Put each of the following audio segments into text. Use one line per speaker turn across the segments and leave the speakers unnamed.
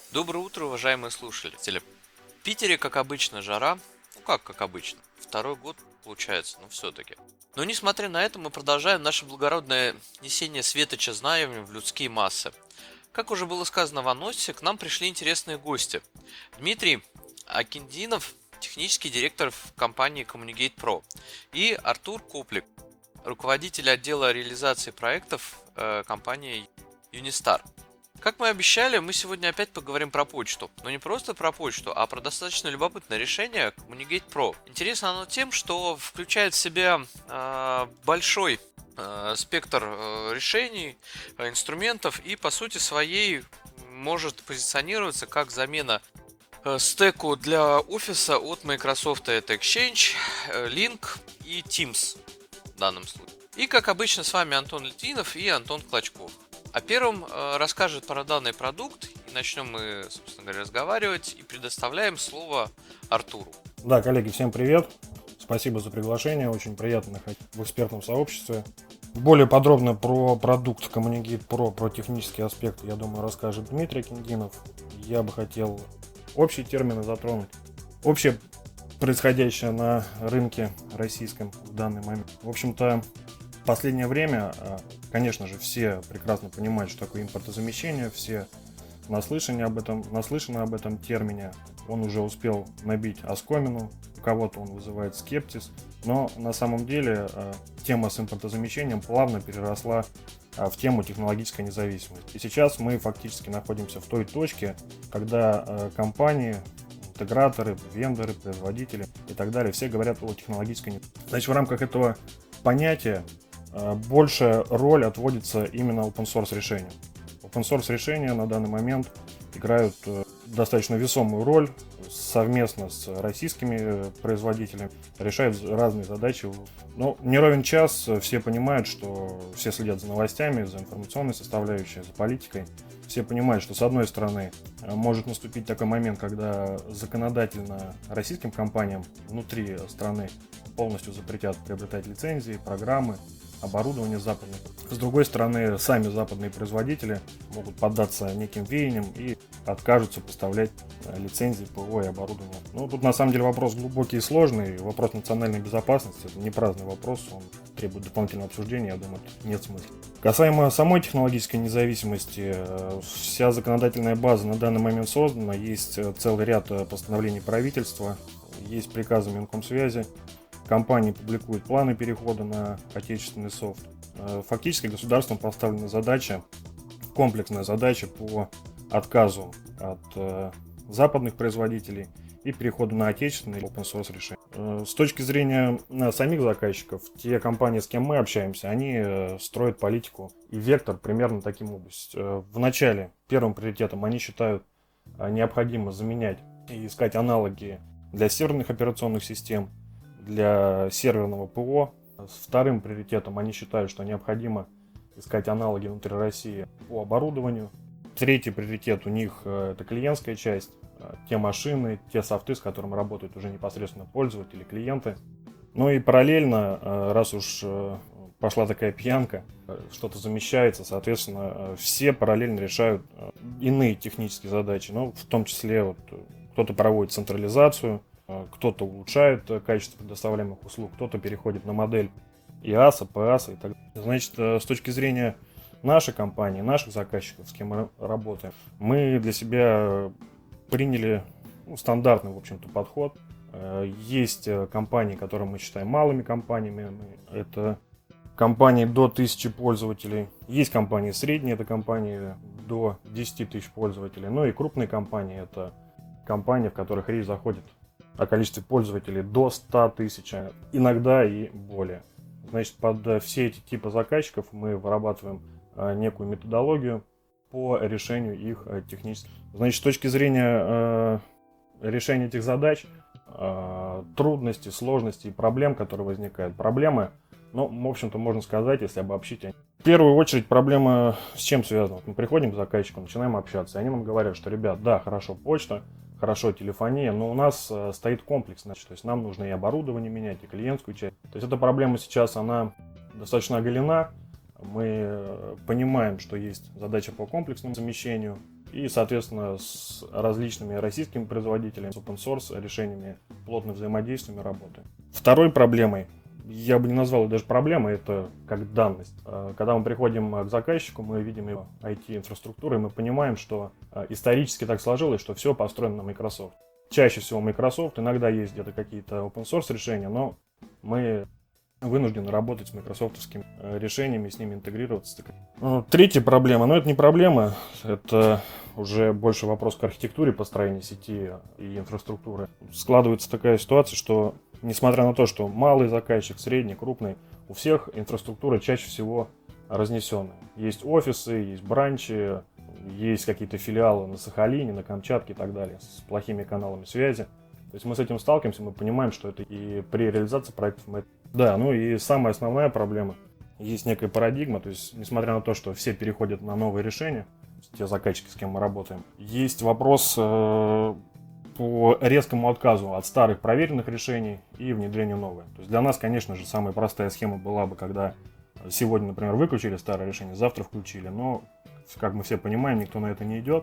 Доброе утро, уважаемые слушатели. В Питере, как обычно, жара. Ну как обычно. Второй год получается, но все-таки. Но несмотря на это, мы продолжаем наше благородное несение светоча знаниями в людские массы. Как уже было сказано в анонсе, к нам пришли интересные гости. Дмитрий Акиндинов, технический директор в компании Communicate Pro, и Артур Коплик, руководитель отдела реализации проектов компании Unistar. Как мы обещали, мы сегодня опять поговорим про почту. Но не просто про почту, а про достаточно любопытное решение Communicate Pro. Интересно оно тем, что включает в себя большой спектр решений, инструментов и по сути своей может позиционироваться как замена стеку для офиса от Microsoft. Это Exchange, Link и Teams в данном случае. И как обычно с вами Антон Литвинов и Антон Клочков. А первым расскажет про данный продукт, и начнем мы, собственно говоря, разговаривать, и предоставляем слово Артуру.
Да, коллеги, всем привет. Спасибо за приглашение, очень приятно находиться в экспертном сообществе. Более подробно про продукт Communicate Pro, про технический аспект, я думаю, расскажет Дмитрий Киндинов. Я бы хотел общие термины затронуть. Общее происходящее на рынке российском в данный момент. В общем-то, в последнее время, конечно же, все прекрасно понимают, что такое импортозамещение, все наслышаны об этом термине. Он уже успел набить оскомину, у кого-то он вызывает скепсис, но на самом деле тема с импортозамещением плавно переросла в тему технологической независимости. И сейчас мы фактически находимся в той точке, когда компании, интеграторы, вендоры, производители и так далее, все говорят о технологической независимости. Значит, в рамках этого понятия большая роль отводится именно open source решениям. Open source решения на данный момент играют достаточно весомую роль совместно с российскими производителями, решают разные задачи. Но не ровен час все понимают, что все следят за новостями, за информационной составляющей, за политикой. Все понимают, что с одной стороны может наступить такой момент, когда законодательно российским компаниям внутри страны полностью запретят приобретать лицензии, программы, оборудование западное. С другой стороны, сами западные производители могут поддаться неким веяниям и откажутся поставлять лицензии, ПО и оборудование. Ну, тут на самом деле вопрос глубокий и сложный. Вопрос национальной безопасности – это не праздный вопрос, он требует дополнительного обсуждения, я думаю, тут нет смысла. Касаемо самой технологической независимости, вся законодательная база на данный момент создана, есть целый ряд постановлений правительства, есть приказы Минкомсвязи. Компании публикуют планы перехода на отечественный софт. Фактически государством поставлена задача, комплексная задача по отказу от западных производителей и переходу на отечественные open source решения. С точки зрения самих заказчиков, те компании, с кем мы общаемся, они строят политику и вектор примерно таким образом. Вначале первым приоритетом они считают необходимо заменять и искать аналоги для серверных операционных систем, для серверного ПО. Вторым приоритетом они считают, что необходимо искать аналоги внутри России по оборудованию. Третий приоритет у них это клиентская часть, те машины, те софты, с которыми работают уже непосредственно пользователи, клиенты. Ну и параллельно, раз уж пошла такая пьянка, что-то замещается, соответственно, все параллельно решают иные технические задачи, ну, в том числе вот, кто-то проводит централизацию, кто-то улучшает качество предоставляемых услуг, кто-то переходит на модель ИАСа, ПАСа и так далее. Значит, с точки зрения нашей компании, наших заказчиков, с кем мы работаем, мы для себя приняли стандартный, в общем-то, подход. Есть компании, которые мы считаем малыми компаниями, это компании до 1000 пользователей. Есть компании средние, это компании до 10 тысяч пользователей. Ну и крупные компании, это компании, в которых речь заходит о количестве пользователей до 100 тысяч, иногда и более. Значит, под все эти типы заказчиков мы вырабатываем некую методологию по решению их технических. Значит, с точки зрения решения этих задач, трудностей, сложностей и проблем, которые возникают. Проблемы, ну, в общем-то, можно сказать, если обобщить. В первую очередь проблема с чем связана? Вот мы приходим к заказчикам, начинаем общаться, и они нам говорят, что, ребят, да, хорошо почта, хорошо телефония, но у нас стоит комплекс, значит, то есть нам нужно и оборудование менять, и клиентскую часть. То есть эта проблема сейчас, она достаточно оголена. Мы понимаем, что есть задача по комплексному замещению и, соответственно, с различными российскими производителями, с open source решениями плотно взаимодействуем и работаем. Второй проблемой, я бы не назвал ее даже проблемой, это как данность. Когда мы приходим к заказчику, мы видим его IT-инфраструктуру, и мы понимаем, что исторически так сложилось, что все построено на Microsoft. Чаще всего Microsoft, иногда есть где-то какие-то open source решения, но мы вынуждены работать с майкрософтовскими решениями, с ними интегрироваться. Третья проблема, но это не проблема, это уже больше вопрос к архитектуре построения сети и инфраструктуры. Складывается такая ситуация, что несмотря на то, что малый заказчик, средний, крупный, у всех инфраструктура чаще всего разнесенная. Есть офисы, есть бранчи, есть какие-то филиалы на Сахалине, на Камчатке и так далее, с плохими каналами связи. То есть мы с этим сталкиваемся, мы понимаем, что это и при реализации проектов мы... Да, ну и самая основная проблема, есть некая парадигма, то есть несмотря на то, что все переходят на новые решения, те заказчики, с кем мы работаем, есть вопрос по резкому отказу от старых проверенных решений и внедрению новых. То есть для нас, конечно же, самая простая схема была бы, когда сегодня, например, выключили старое решение, завтра включили, но, как мы все понимаем, никто на это не идет.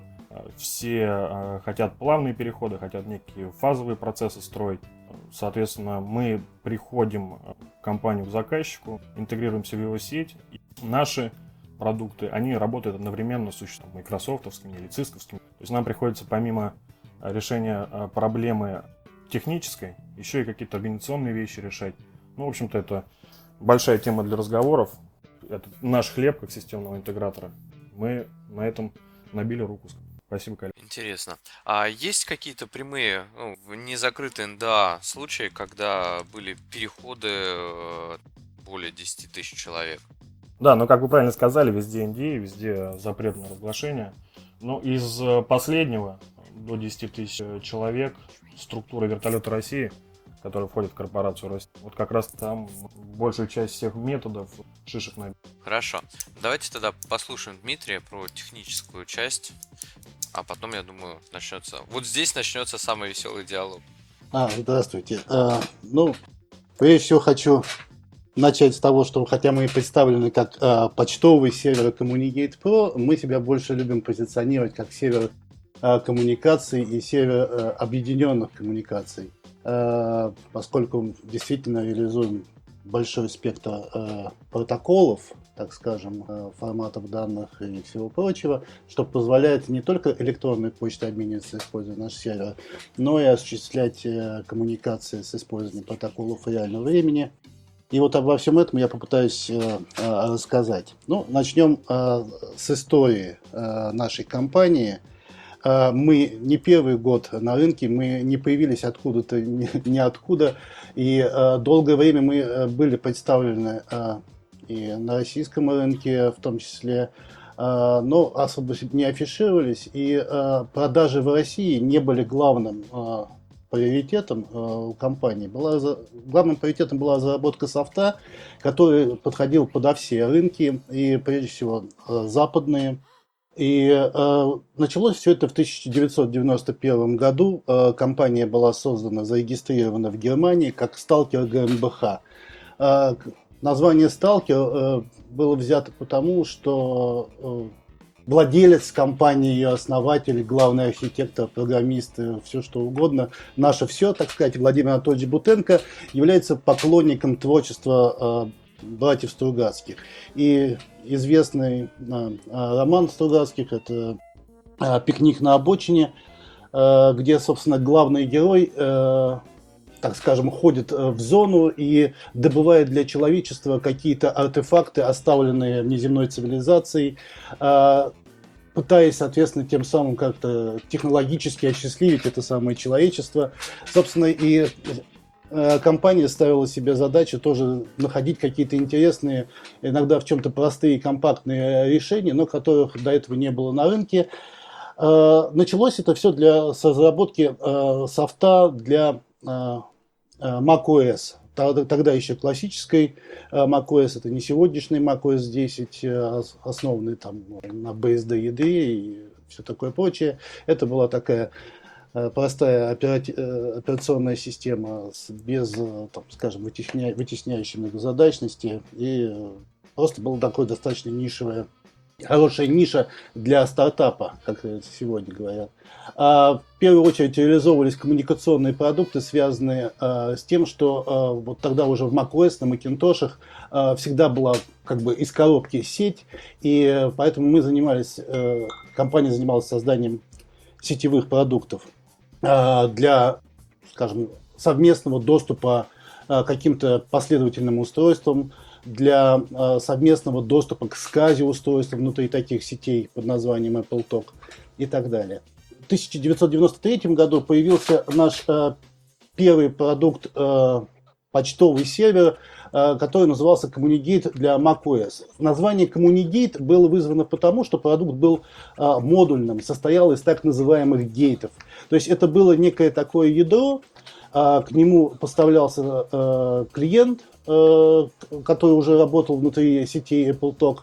Все хотят плавные переходы, хотят некие фазовые процессы строить. Соответственно, мы приходим в компанию к заказчику, интегрируемся в его сеть. И наши продукты, они работают одновременно с майкрософтовскими или цисковскими. То есть нам приходится помимо решения проблемы технической, еще и какие-то организационные вещи решать. Ну, в общем-то, это большая тема для разговоров. Это наш хлеб как системного интегратора. Мы на этом набили руку. Спасибо, коллега.
Интересно. А есть какие-то прямые, незакрытые НДА случаи, когда были переходы более 10 тысяч человек?
Да, но как вы правильно сказали, везде NDA, везде запрет на разглашение. Но из последнего до 10 тысяч человек структура вертолета России, которая входит в корпорацию России, вот как раз там большую часть всех методов шишек набить.
Хорошо. Давайте тогда послушаем Дмитрия про техническую часть, а потом, я думаю, начнется... Вот здесь начнется самый веселый диалог.
Здравствуйте. Прежде всего хочу начать с того, что хотя мы и представлены как почтовый сервер Communicate Pro, мы себя больше любим позиционировать как сервер коммуникаций и сервер объединенных коммуникаций, поскольку действительно реализуем большой спектр протоколов, так скажем, форматов данных и всего прочего, что позволяет не только электронной почтой обмениваться, используя наш сервер, но и осуществлять коммуникации с использованием протоколов реального времени. И вот обо всем этом я попытаюсь рассказать. Начнем с истории нашей компании. Мы не первый год на рынке, мы не появились откуда-то, ниоткуда, и долгое время мы были представлены и на российском рынке в том числе, но особо не афишировались, и продажи в России не были главным приоритетом у компании. Главным приоритетом была разработка софта, который подходил подо все рынки, и прежде всего западные. И началось все это в 1991 году. Компания была создана, зарегистрирована в Германии как Stalker GmbH. Название Stalker было взято потому, что владелец компании, ее основатель, главный архитектор, программист, все что угодно, наше все, так сказать, Владимир Анатольевич Бутенко является поклонником творчества братьев Стругацких. И известный роман Стругацких — это «Пикник на обочине», где, собственно, главный герой, так скажем, ходит в зону и добывает для человечества какие-то артефакты, оставленные внеземной цивилизацией, пытаясь, соответственно, тем самым как-то технологически осчастливить это самое человечество. Собственно, и компания ставила себе задачу тоже находить какие-то интересные, иногда в чем-то простые и компактные решения, но которых до этого не было на рынке. Началось это все с разработки софта для macOS. Тогда еще классической macOS, это не сегодняшний macOS 10, основанный там на BSD ядре и все такое прочее. Это была такая простая операционная система без, там, скажем, вытесняющей многозадачности, и просто было такое достаточно нишевое хорошая ниша для стартапа, как это сегодня говорят. В первую очередь реализовывались коммуникационные продукты, связанные с тем, что вот тогда уже в macOS, на Macintosh всегда была как бы из коробки сеть, и поэтому компания занималась созданием сетевых продуктов для, скажем, совместного доступа к каким-то последовательным устройствам, для совместного доступа к SCSI-устройствам внутри таких сетей под названием AppleTalk и так далее. В 1993 году появился наш первый продукт, почтовый сервер, который назывался Communicate для macOS. Название Communicate было вызвано потому, что продукт был модульным, состоял из так называемых гейтов. То есть это было некое такое ядро, к нему поставлялся клиент, который уже работал внутри сетей AppleTalk.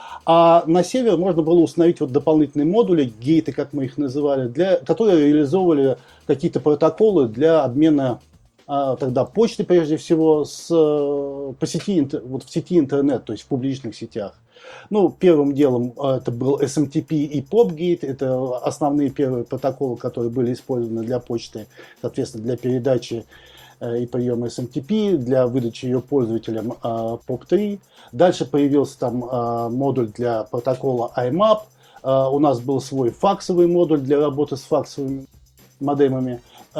А на сервер можно было установить вот дополнительные модули, гейты, как мы их называли, которые реализовывали какие-то протоколы для обмена тогда почты, прежде всего, в сети интернет, то есть в публичных сетях. Ну, первым делом это был SMTP и PopGate, это основные первые протоколы, которые были использованы для почты, соответственно, для передачи и приема SMTP, для выдачи ее пользователям POP3. Дальше появился там модуль для протокола IMAP. У нас был свой факсовый модуль для работы с факсовыми модемами.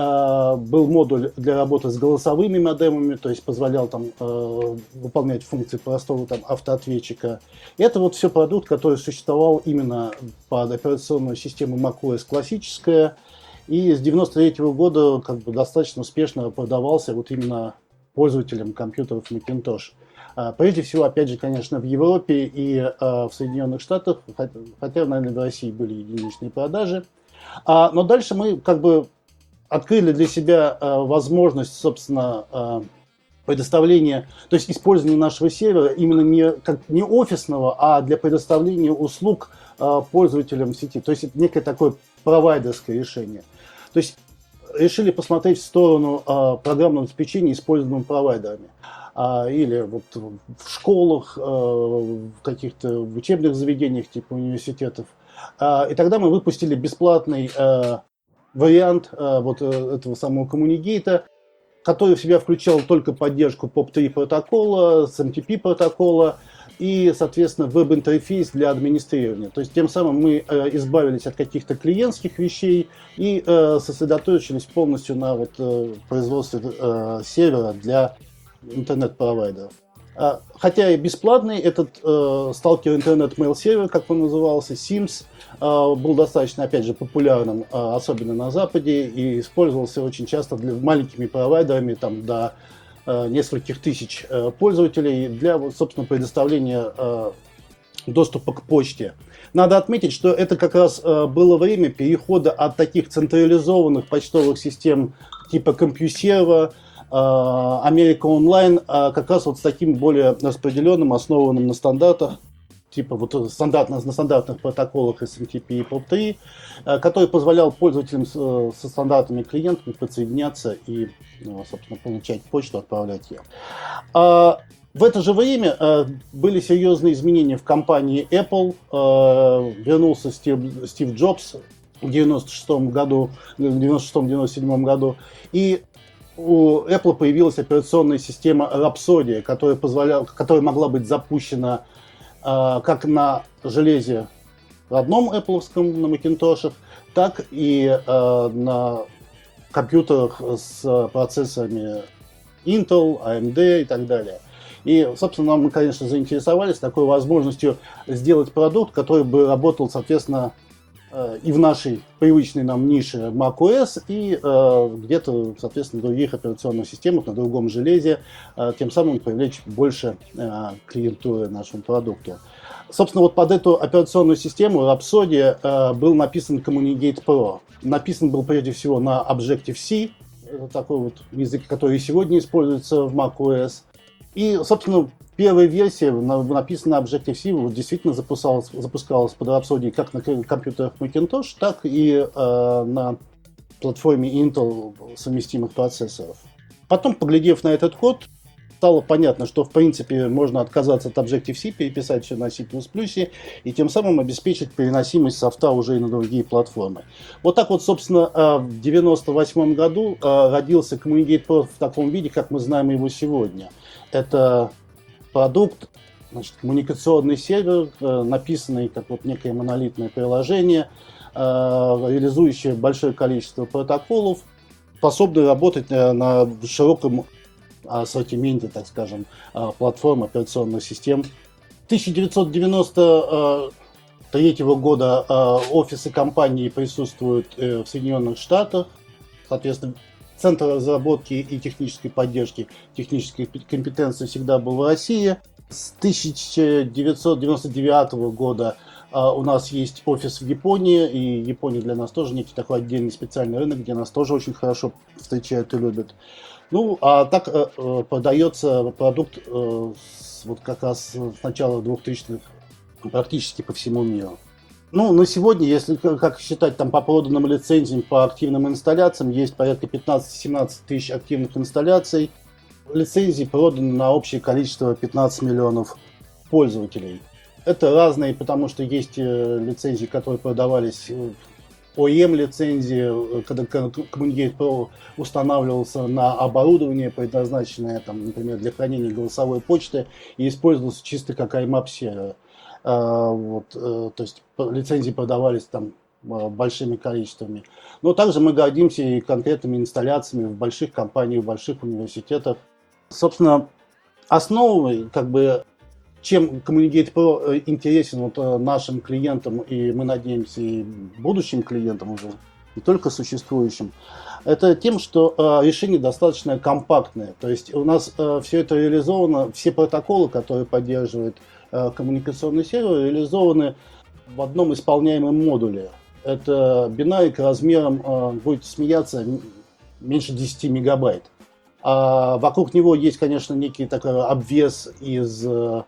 Был модуль для работы с голосовыми модемами, то есть позволял там выполнять функции простого там автоответчика. И это вот все продукт, который существовал именно под операционную систему macOS классическая. И с 1993 года как бы достаточно успешно продавался вот именно пользователям компьютеров Macintosh. Прежде всего, опять же, конечно, в Европе и в Соединенных Штатах, хотя, наверное, в России были единичные продажи. Но дальше мы как бы открыли для себя возможность, собственно, предоставления, то есть использования нашего сервера именно не офисного, а для предоставления услуг пользователям сети. То есть это некое такое провайдерское решение. То есть решили посмотреть в сторону программного обеспечения, используемого провайдерами. Или вот в школах, в каких-то учебных заведениях типа университетов. И тогда мы выпустили бесплатный вариант вот этого самого Communicate, который в себя включал только поддержку POP3 протокола, SMTP протокола и, соответственно, веб-интерфейс для администрирования. То есть тем самым мы избавились от каких-то клиентских вещей и сосредоточились полностью на вот, производстве сервера для интернет-провайдеров. Хотя и бесплатный, этот Stalker Internet Mail Server, как он назывался, SIMS, был достаточно, опять же, популярным, особенно на Западе, и использовался очень часто маленькими провайдерами, там, до нескольких тысяч пользователей для, собственно, предоставления доступа к почте. Надо отметить, что это как раз было время перехода от таких централизованных почтовых систем типа CompuServe, Америка Онлайн, как раз вот с таким более распределенным, основанным на стандартах, типа вот на стандартных протоколах SMTP и POP3, который позволял пользователям со стандартными клиентами подсоединяться и, собственно, получать почту, отправлять ее. В это же время были серьезные изменения в компании Apple. Вернулся Стив Джобс в 96-97 году. И у Apple появилась операционная система Rhapsody, которая могла быть запущена как на железе родном Apple'овском, на Macintosh, так и на компьютерах с процессорами Intel, AMD и так далее. И, собственно, мы, конечно, заинтересовались такой возможностью сделать продукт, который бы работал, соответственно, и в нашей привычной нам нише macOS, и где-то, соответственно, в других операционных системах, на другом железе, тем самым привлечь больше клиентуры нашему продукту. Собственно, вот под эту операционную систему Rhapsody был написан Communicate Pro. Написан был прежде всего на Objective-C, это такой вот язык, который сегодня используется в macOS. И, собственно, первая версия, написанная на Objective-C, действительно запускалась под Rhapsody как на компьютерах Macintosh, так и на платформе Intel совместимых процессоров. Потом, поглядев на этот код, стало понятно, что в принципе можно отказаться от Objective-C, переписать все на C++, и тем самым обеспечить переносимость софта уже и на другие платформы. Вот так вот, собственно, в 1998 году родился Communicate Pro в таком виде, как мы знаем его сегодня. Это продукт, значит, коммуникационный сервер, написанный как вот некое монолитное приложение, реализующее большое количество протоколов, способный работать на широком ассортименте, так скажем, платформ операционных систем. 1993 года офисы компании присутствуют в Соединенных Штатах. Соответственно, Центр разработки и технической поддержки, технической компетенции всегда был в России. С 1999 года у нас есть офис в Японии, и Япония для нас тоже некий такой отдельный специальный рынок, где нас тоже очень хорошо встречают и любят. Ну, а так продается продукт вот как раз с начала 2000-х практически по всему миру. Ну, на сегодня, если как считать там по проданным лицензиям, по активным инсталляциям, есть порядка 15-17 тысяч активных инсталляций. Лицензий продано на общее количество 15 миллионов пользователей. Это разные, потому что есть лицензии, которые продавались, OEM-лицензии, когда Communicate Pro устанавливался на оборудование, предназначенное, там, например, для хранения голосовой почты, и использовался чисто как IMAP-сервер. Вот, то есть лицензии продавались там большими количествами. Но также мы гордимся и конкретными инсталляциями в больших компаниях, в больших университетах. Собственно, основой, как бы, чем Communicate Pro интересен вот нашим клиентам, и мы надеемся и будущим клиентам уже, не только существующим, это тем, что решение достаточно компактное. То есть у нас все это реализовано, все протоколы, которые поддерживает коммуникационный сервер, реализованы в одном исполняемом модуле. Это бинарик размером, будете смеяться, меньше 10 мегабайт. А вокруг него есть, конечно, некий такой обвес из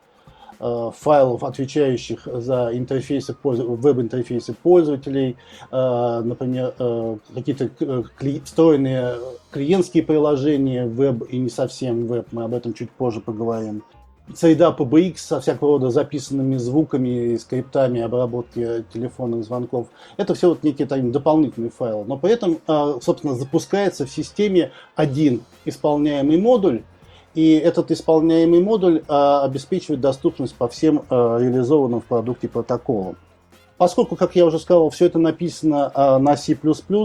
файлов, отвечающих за интерфейсы, веб-интерфейсы пользователей, например, какие-то встроенные клиентские приложения, веб и не совсем веб, мы об этом чуть позже поговорим. Среда PBX со всякого рода записанными звуками, скриптами обработки телефонных звонков. Это все вот некие там дополнительные файлы. Но при этом, собственно, запускается в системе один исполняемый модуль. И этот исполняемый модуль обеспечивает доступность по всем реализованным в продукте протоколам. Поскольку, как я уже сказал, все это написано на C++,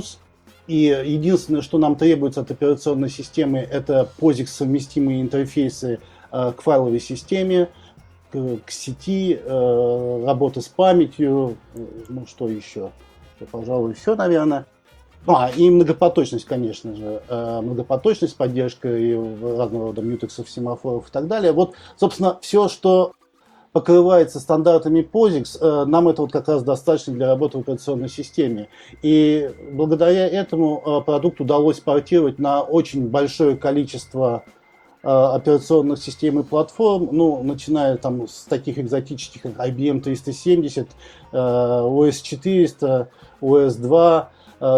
и единственное, что нам требуется от операционной системы, это POSIX-совместимые интерфейсы к файловой системе, к сети, работа с памятью, ну что еще, пожалуй, все, наверное. И многопоточность, конечно же, многопоточность, поддержка и разного рода мьютексов, семафоров и так далее. Вот, собственно, все, что покрывается стандартами POSIX, нам это вот как раз достаточно для работы в операционной системе. И благодаря этому продукт удалось портировать на очень большое количество операционных систем и платформ, ну, начиная там с таких экзотических, как IBM 370, OS 400, OS 2,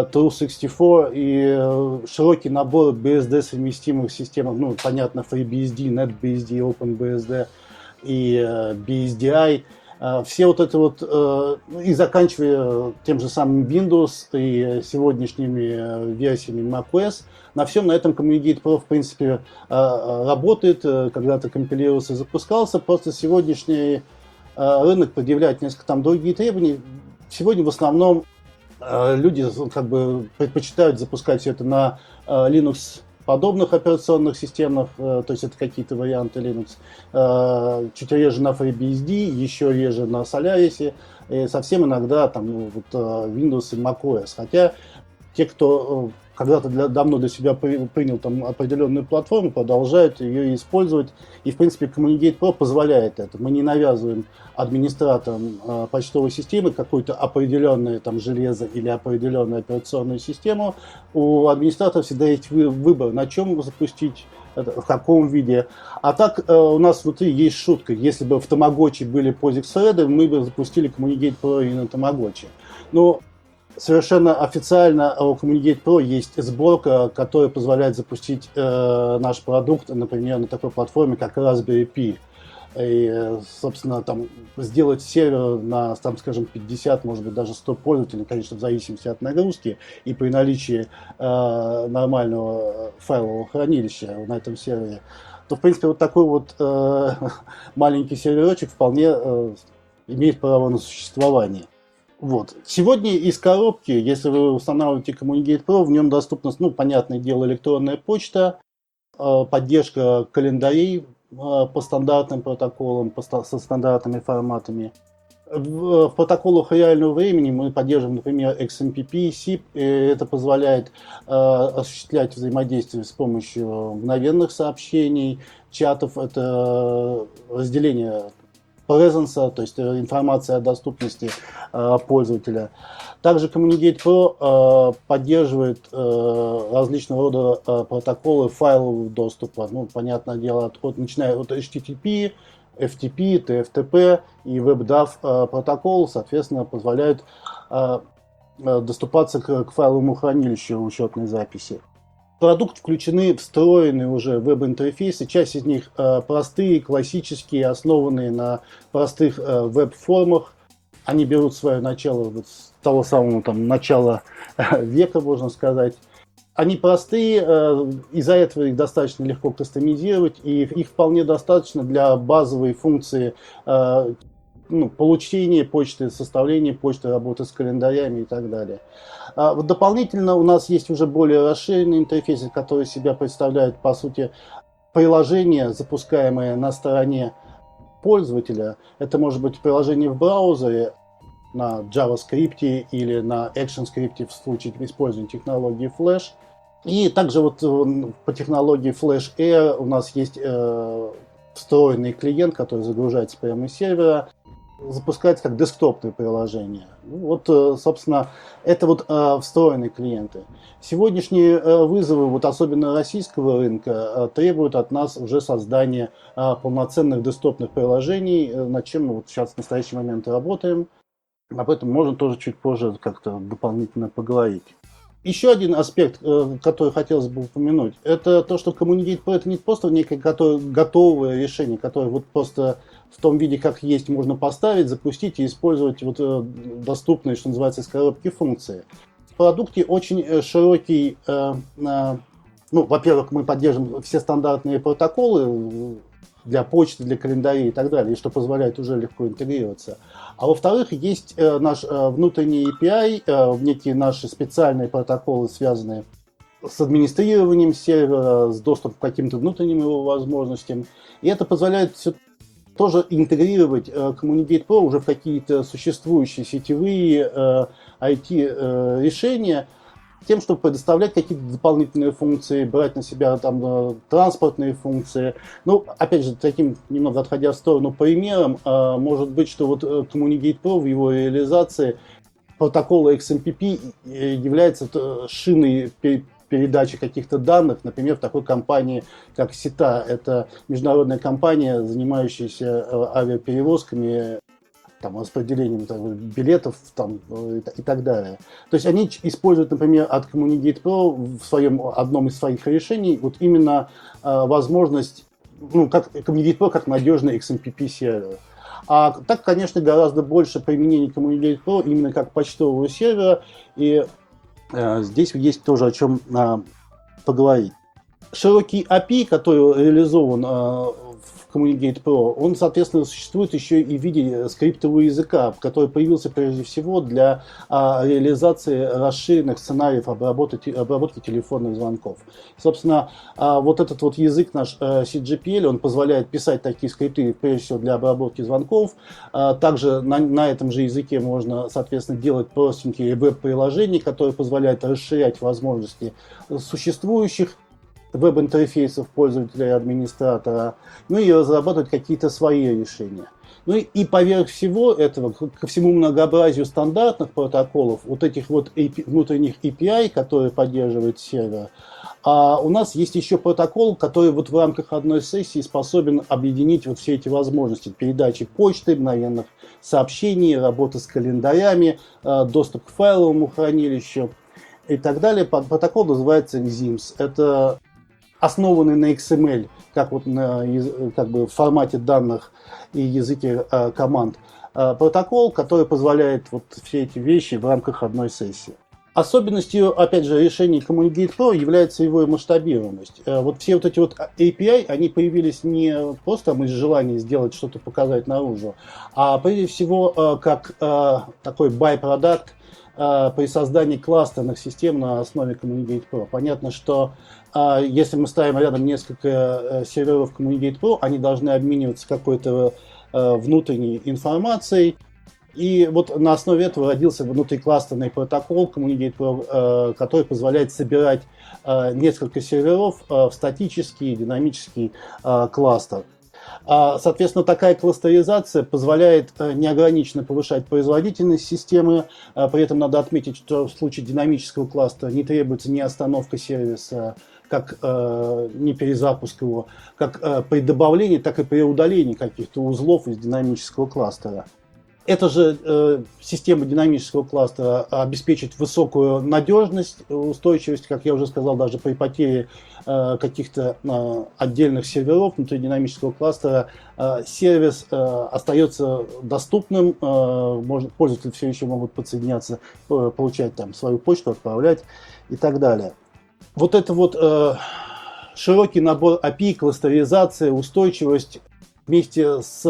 True64 и широкий набор BSD совместимых систем, ну, понятно, FreeBSD, NetBSD, OpenBSD и BSDI. Все вот это вот, и заканчивая тем же самым Windows и сегодняшними версиями macOS, на всем на этом Communicate Pro, в принципе, работает, когда-то компилировался и запускался, просто сегодняшний рынок предъявляет несколько там другие требования. Сегодня в основном люди как бы предпочитают запускать все это на Linux подобных операционных системах, то есть это какие-то варианты Linux, чуть реже на FreeBSD, еще реже на Solaris, и совсем иногда там вот Windows и macOS. Хотя те, кто когда-то давно для себя принял там определенную платформу, продолжают ее использовать. И, в принципе, Communicate Pro позволяет это. Мы не навязываем администраторам почтовой системы какое-то определенное там железо или определенную операционную систему. У администратора всегда есть выбор, на чем запустить, в каком виде. А так у нас внутри есть шутка. Если бы в Tamagotchi были POSIX-threады, мы бы запустили Communicate Pro и на Tamagotchi. Но совершенно официально у Communicate Pro есть сборка, которая позволяет запустить наш продукт, например, на такой платформе, как Raspberry Pi. И, собственно, там сделать сервер на, там, скажем, 50, может быть, даже 100 пользователей, конечно, в зависимости от нагрузки, и при наличии нормального файлового хранилища на этом сервере, то, в принципе, вот такой вот маленький серверочек вполне имеет право на существование. Вот. Сегодня из коробки, если вы устанавливаете Communicate Pro, в нем доступна, ну, понятное дело, электронная почта, поддержка календарей по стандартным протоколам, со стандартными форматами. В протоколах реального времени мы поддерживаем, например, XMPP, SIP, и это позволяет осуществлять взаимодействие с помощью мгновенных сообщений, чатов, это разделение presence, то есть информация о доступности пользователя. Также Communicate Pro поддерживает различного рода протоколы файлового доступа. Ну, понятное дело, начиная от HTTP, FTP, TFTP и WebDAV протокол, соответственно, позволяют доступаться к файловому хранилищу учетной записи. В продукт включены встроенные уже веб-интерфейсы, часть из них простые, классические, основанные на простых веб-формах. Они берут свое начало вот с того самого там, начала века, можно сказать. Они простые, из-за этого их достаточно легко кастомизировать, и их вполне достаточно для базовой функции получения почты, составления почты, работы с календарями и так далее. Дополнительно у нас есть уже более расширенные интерфейсы, которые себя представляют, по сути, приложение, запускаемое на стороне пользователя. Это может быть приложение в браузере на JavaScript или на ActionScript в случае использования технологии Flash. И также вот по технологии Flash Air у нас есть встроенный клиент, который загружается прямо из сервера, запускается как десктопное приложение. Вот, собственно, это вот встроенные клиенты. Сегодняшние вызовы, вот особенно российского рынка, требуют от нас уже создания полноценных десктопных приложений, над чем мы вот сейчас в настоящий момент работаем. Об этом можно тоже чуть позже как-то дополнительно поговорить. Еще один аспект, который хотелось бы упомянуть, это то, что Communicate Pro это не просто некое готовое решение, которое вот просто в том виде, как есть, можно поставить, запустить и использовать вот доступные, что называется, из коробки функции. В продукте очень широкий, во-первых, мы поддерживаем все стандартные протоколы для почты, для календарей и так далее, что позволяет уже легко интегрироваться. А во-вторых, есть наш внутренний API, некие наши специальные протоколы, связанные с администрированием сервера, с доступом к каким-то внутренним его возможностям. И это позволяет тоже интегрировать Communicate Pro уже в какие-то существующие сетевые IT-решения, тем, чтобы предоставлять какие-то дополнительные функции, брать на себя там транспортные функции. Ну, опять же, таким, немного отходя в сторону, примером, может быть, что вот Communicate Pro в его реализации протокола XMPP является шиной передачи каких-то данных, например, в такой компании, как SITA. Это международная компания, занимающаяся авиаперевозками, там, распределением билетов там, и так далее. То есть они используют, например, от Communicate Pro в одном из своих решений вот именно возможность, как Communicate Pro как надежный XMPP сервер. А так, конечно, гораздо больше применений Communicate Pro именно как почтового сервера, и здесь есть тоже о чем поговорить. Широкий API, который реализован в Communicate Pro, он, соответственно, существует еще и в виде скриптового языка, который появился прежде всего для реализации расширенных сценариев обработки телефонных звонков. Собственно, вот этот вот язык наш CGPL, он позволяет писать такие скрипты, прежде всего, для обработки звонков. Также на этом же языке можно, соответственно, делать простенькие веб-приложения, которые позволяют расширять возможности существующих веб-интерфейсов пользователя и администратора, и разрабатывать какие-то свои решения. И поверх всего этого, ко всему многообразию стандартных протоколов, вот этих вот внутренних API, которые поддерживает сервер, А у нас есть еще протокол, который вот в рамках одной сессии способен объединить вот все эти возможности передачи почты, мгновенных сообщений, работы с календарями, доступ к файловому хранилищу и так далее. Протокол называется XIMS. Это основанный на XML, как вот на как бы в формате данных и языке команд. Протокол, который позволяет вот все эти вещи в рамках одной сессии. Особенностью, опять же, решений Communicate Pro является его масштабируемость. Вот все вот эти вот API, они появились не просто из желания сделать что-то показать наружу, а прежде всего как такой byproduct при создании кластерных систем на основе Communicate Pro. Понятно, что если мы ставим рядом несколько серверов Communicate Pro, они должны обмениваться какой-то внутренней информацией. И вот на основе этого родился внутрикластерный протокол Communicate Pro, который позволяет собирать несколько серверов в статический и динамический кластер. Соответственно, такая кластеризация позволяет неограниченно повышать производительность системы. При этом надо отметить, что в случае динамического кластера не требуется ни остановка сервиса, как не перезапуск его, как при добавлении, так и при удалении каких-то узлов из динамического кластера. Эта же система динамического кластера обеспечит высокую надежность, устойчивость, как я уже сказал, даже при потере каких-то отдельных серверов внутри динамического кластера сервис остается доступным, пользователи все еще могут подсоединяться, получать там свою почту, отправлять и так далее. Вот это вот широкий набор API, кластеризация, устойчивость вместе с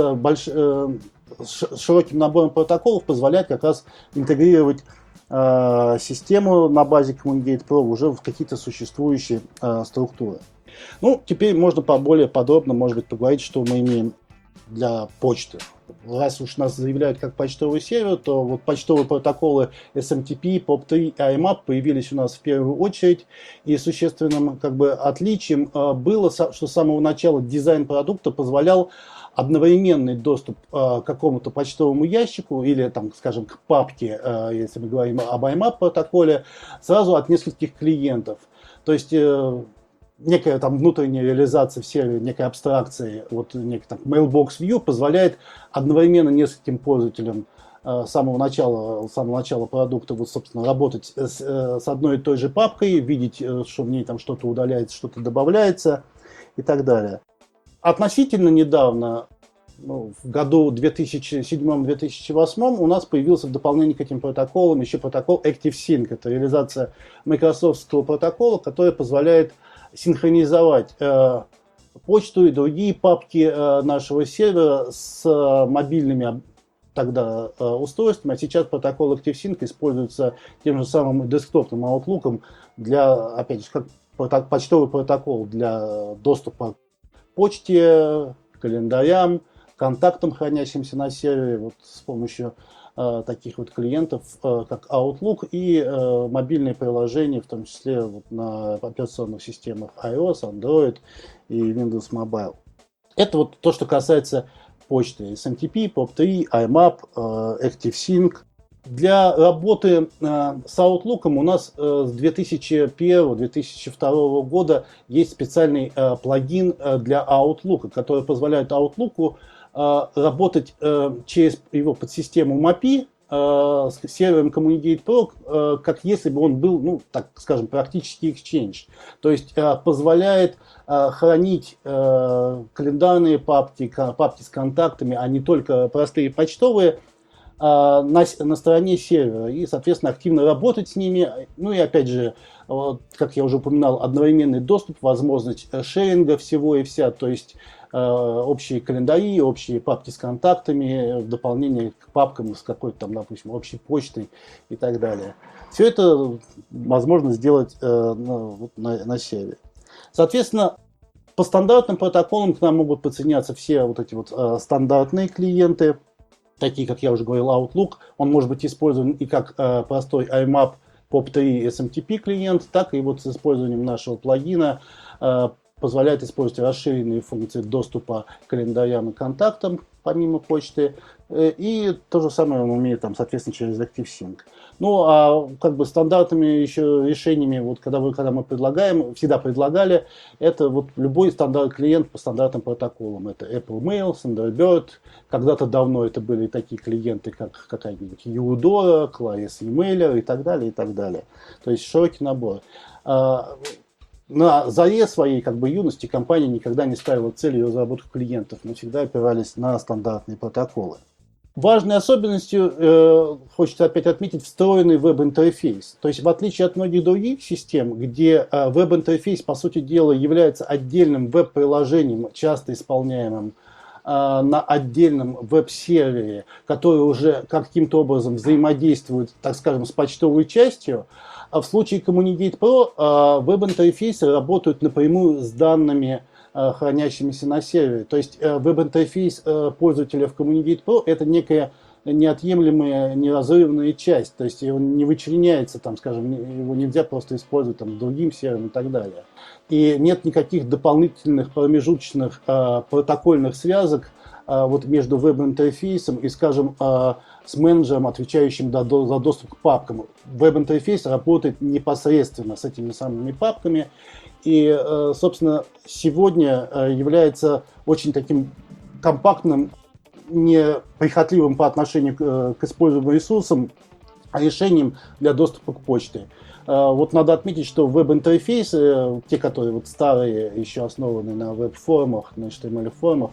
широким набором протоколов позволяет как раз интегрировать систему на базе Communicate Pro уже в какие-то существующие структуры. Ну, теперь можно более подробно, может быть, поговорить, что мы имеем для почты. Раз уж нас заявляют как почтовый сервер, то вот почтовые протоколы SMTP, POP3 и IMAP появились у нас в первую очередь. И существенным как бы отличием было, что с самого начала дизайн продукта позволял одновременный доступ к какому-то почтовому ящику или, там, скажем, к папке, если мы говорим об IMAP протоколе, сразу от нескольких клиентов. То есть некая там внутренняя реализация в сервере, некой абстракции, вот некий там mailbox view позволяет одновременно нескольким пользователям с самого начала продукта вот, собственно, работать с одной и той же папкой, видеть, что в ней там что-то удаляется, что-то добавляется и так далее. Относительно недавно, в году 2007-2008, у нас появился в дополнение к этим протоколам еще протокол ActiveSync. Это реализация майкрософтского протокола, который позволяет синхронизовать почту и другие папки нашего сервера с мобильными тогда устройствами. А сейчас протокол ActiveSync используется тем же самым десктопным Outlook для, опять же, как почтовый протокол для доступа почте, календарям, контактам, хранящимся на сервере, вот с помощью таких вот клиентов, как Outlook и мобильные приложения, в том числе вот на операционных системах iOS, Android и Windows Mobile. Это вот то, что касается почты. SMTP, POP3, IMAP, ActiveSync. Для работы с Outlook у нас с 2001-2002 года есть специальный плагин для Outlook, который позволяет Outlook работать через его подсистему MAPI с сервером Communicate Pro, как если бы он был, ну, так скажем, практически Exchange. То есть позволяет хранить календарные папки с контактами, а не только простые почтовые, на стороне сервера и, соответственно, активно работать с ними. Ну и опять же, как я уже упоминал, одновременный доступ, возможность шеринга всего и вся, то есть общие календари, общие папки с контактами, в дополнение к папкам с какой-то там, допустим, общей почтой и так далее. Все это возможно сделать на сервере. Соответственно, по стандартным протоколам к нам могут подсоединяться все вот эти вот стандартные клиенты, такие, как я уже говорил, Outlook. Он может быть использован и как простой IMAP, POP3, SMTP клиент, так и вот с использованием нашего плагина позволяет использовать расширенные функции доступа к календарям и контактам помимо почты, и то же самое он умеет, там, соответственно, через ActiveSync. Ну, а как бы стандартными еще решениями, вот когда мы предлагаем, всегда предлагали, это вот любой стандарт клиент по стандартным протоколам. Это Apple Mail, Thunderbird. Когда-то давно это были такие клиенты, как какая-нибудь Eudora, Claris Emailer и так далее, и так далее. То есть широкий набор. На заре своей как бы юности компания никогда не ставила целью разработку клиентов, но всегда опирались на стандартные протоколы. Важной особенностью, хочется опять отметить, встроенный веб-интерфейс. То есть в отличие от многих других систем, где веб-интерфейс, по сути дела, является отдельным веб-приложением, часто исполняемым на отдельном веб-сервере, который уже каким-то образом взаимодействует, так скажем, с почтовой частью, а в случае Communicate Pro веб-интерфейсы работают напрямую с данными, хранящимися на сервере. То есть веб-интерфейс пользователя в Communicate Pro это некая неотъемлемая, неразрывная часть. То есть он не вычленяется, там, скажем, его нельзя просто использовать там, другим сервером и так далее. И нет никаких дополнительных промежуточных протокольных связок вот между веб-интерфейсом и, скажем, с менеджером, отвечающим за доступ к папкам. Веб-интерфейс работает непосредственно с этими самыми папками. И, собственно, сегодня является очень таким компактным, неприхотливым по отношению к используемым ресурсам решением для доступа к почте. Вот надо отметить, что веб-интерфейсы, те, которые вот старые, еще основаны на веб-формах, на HTML-формах,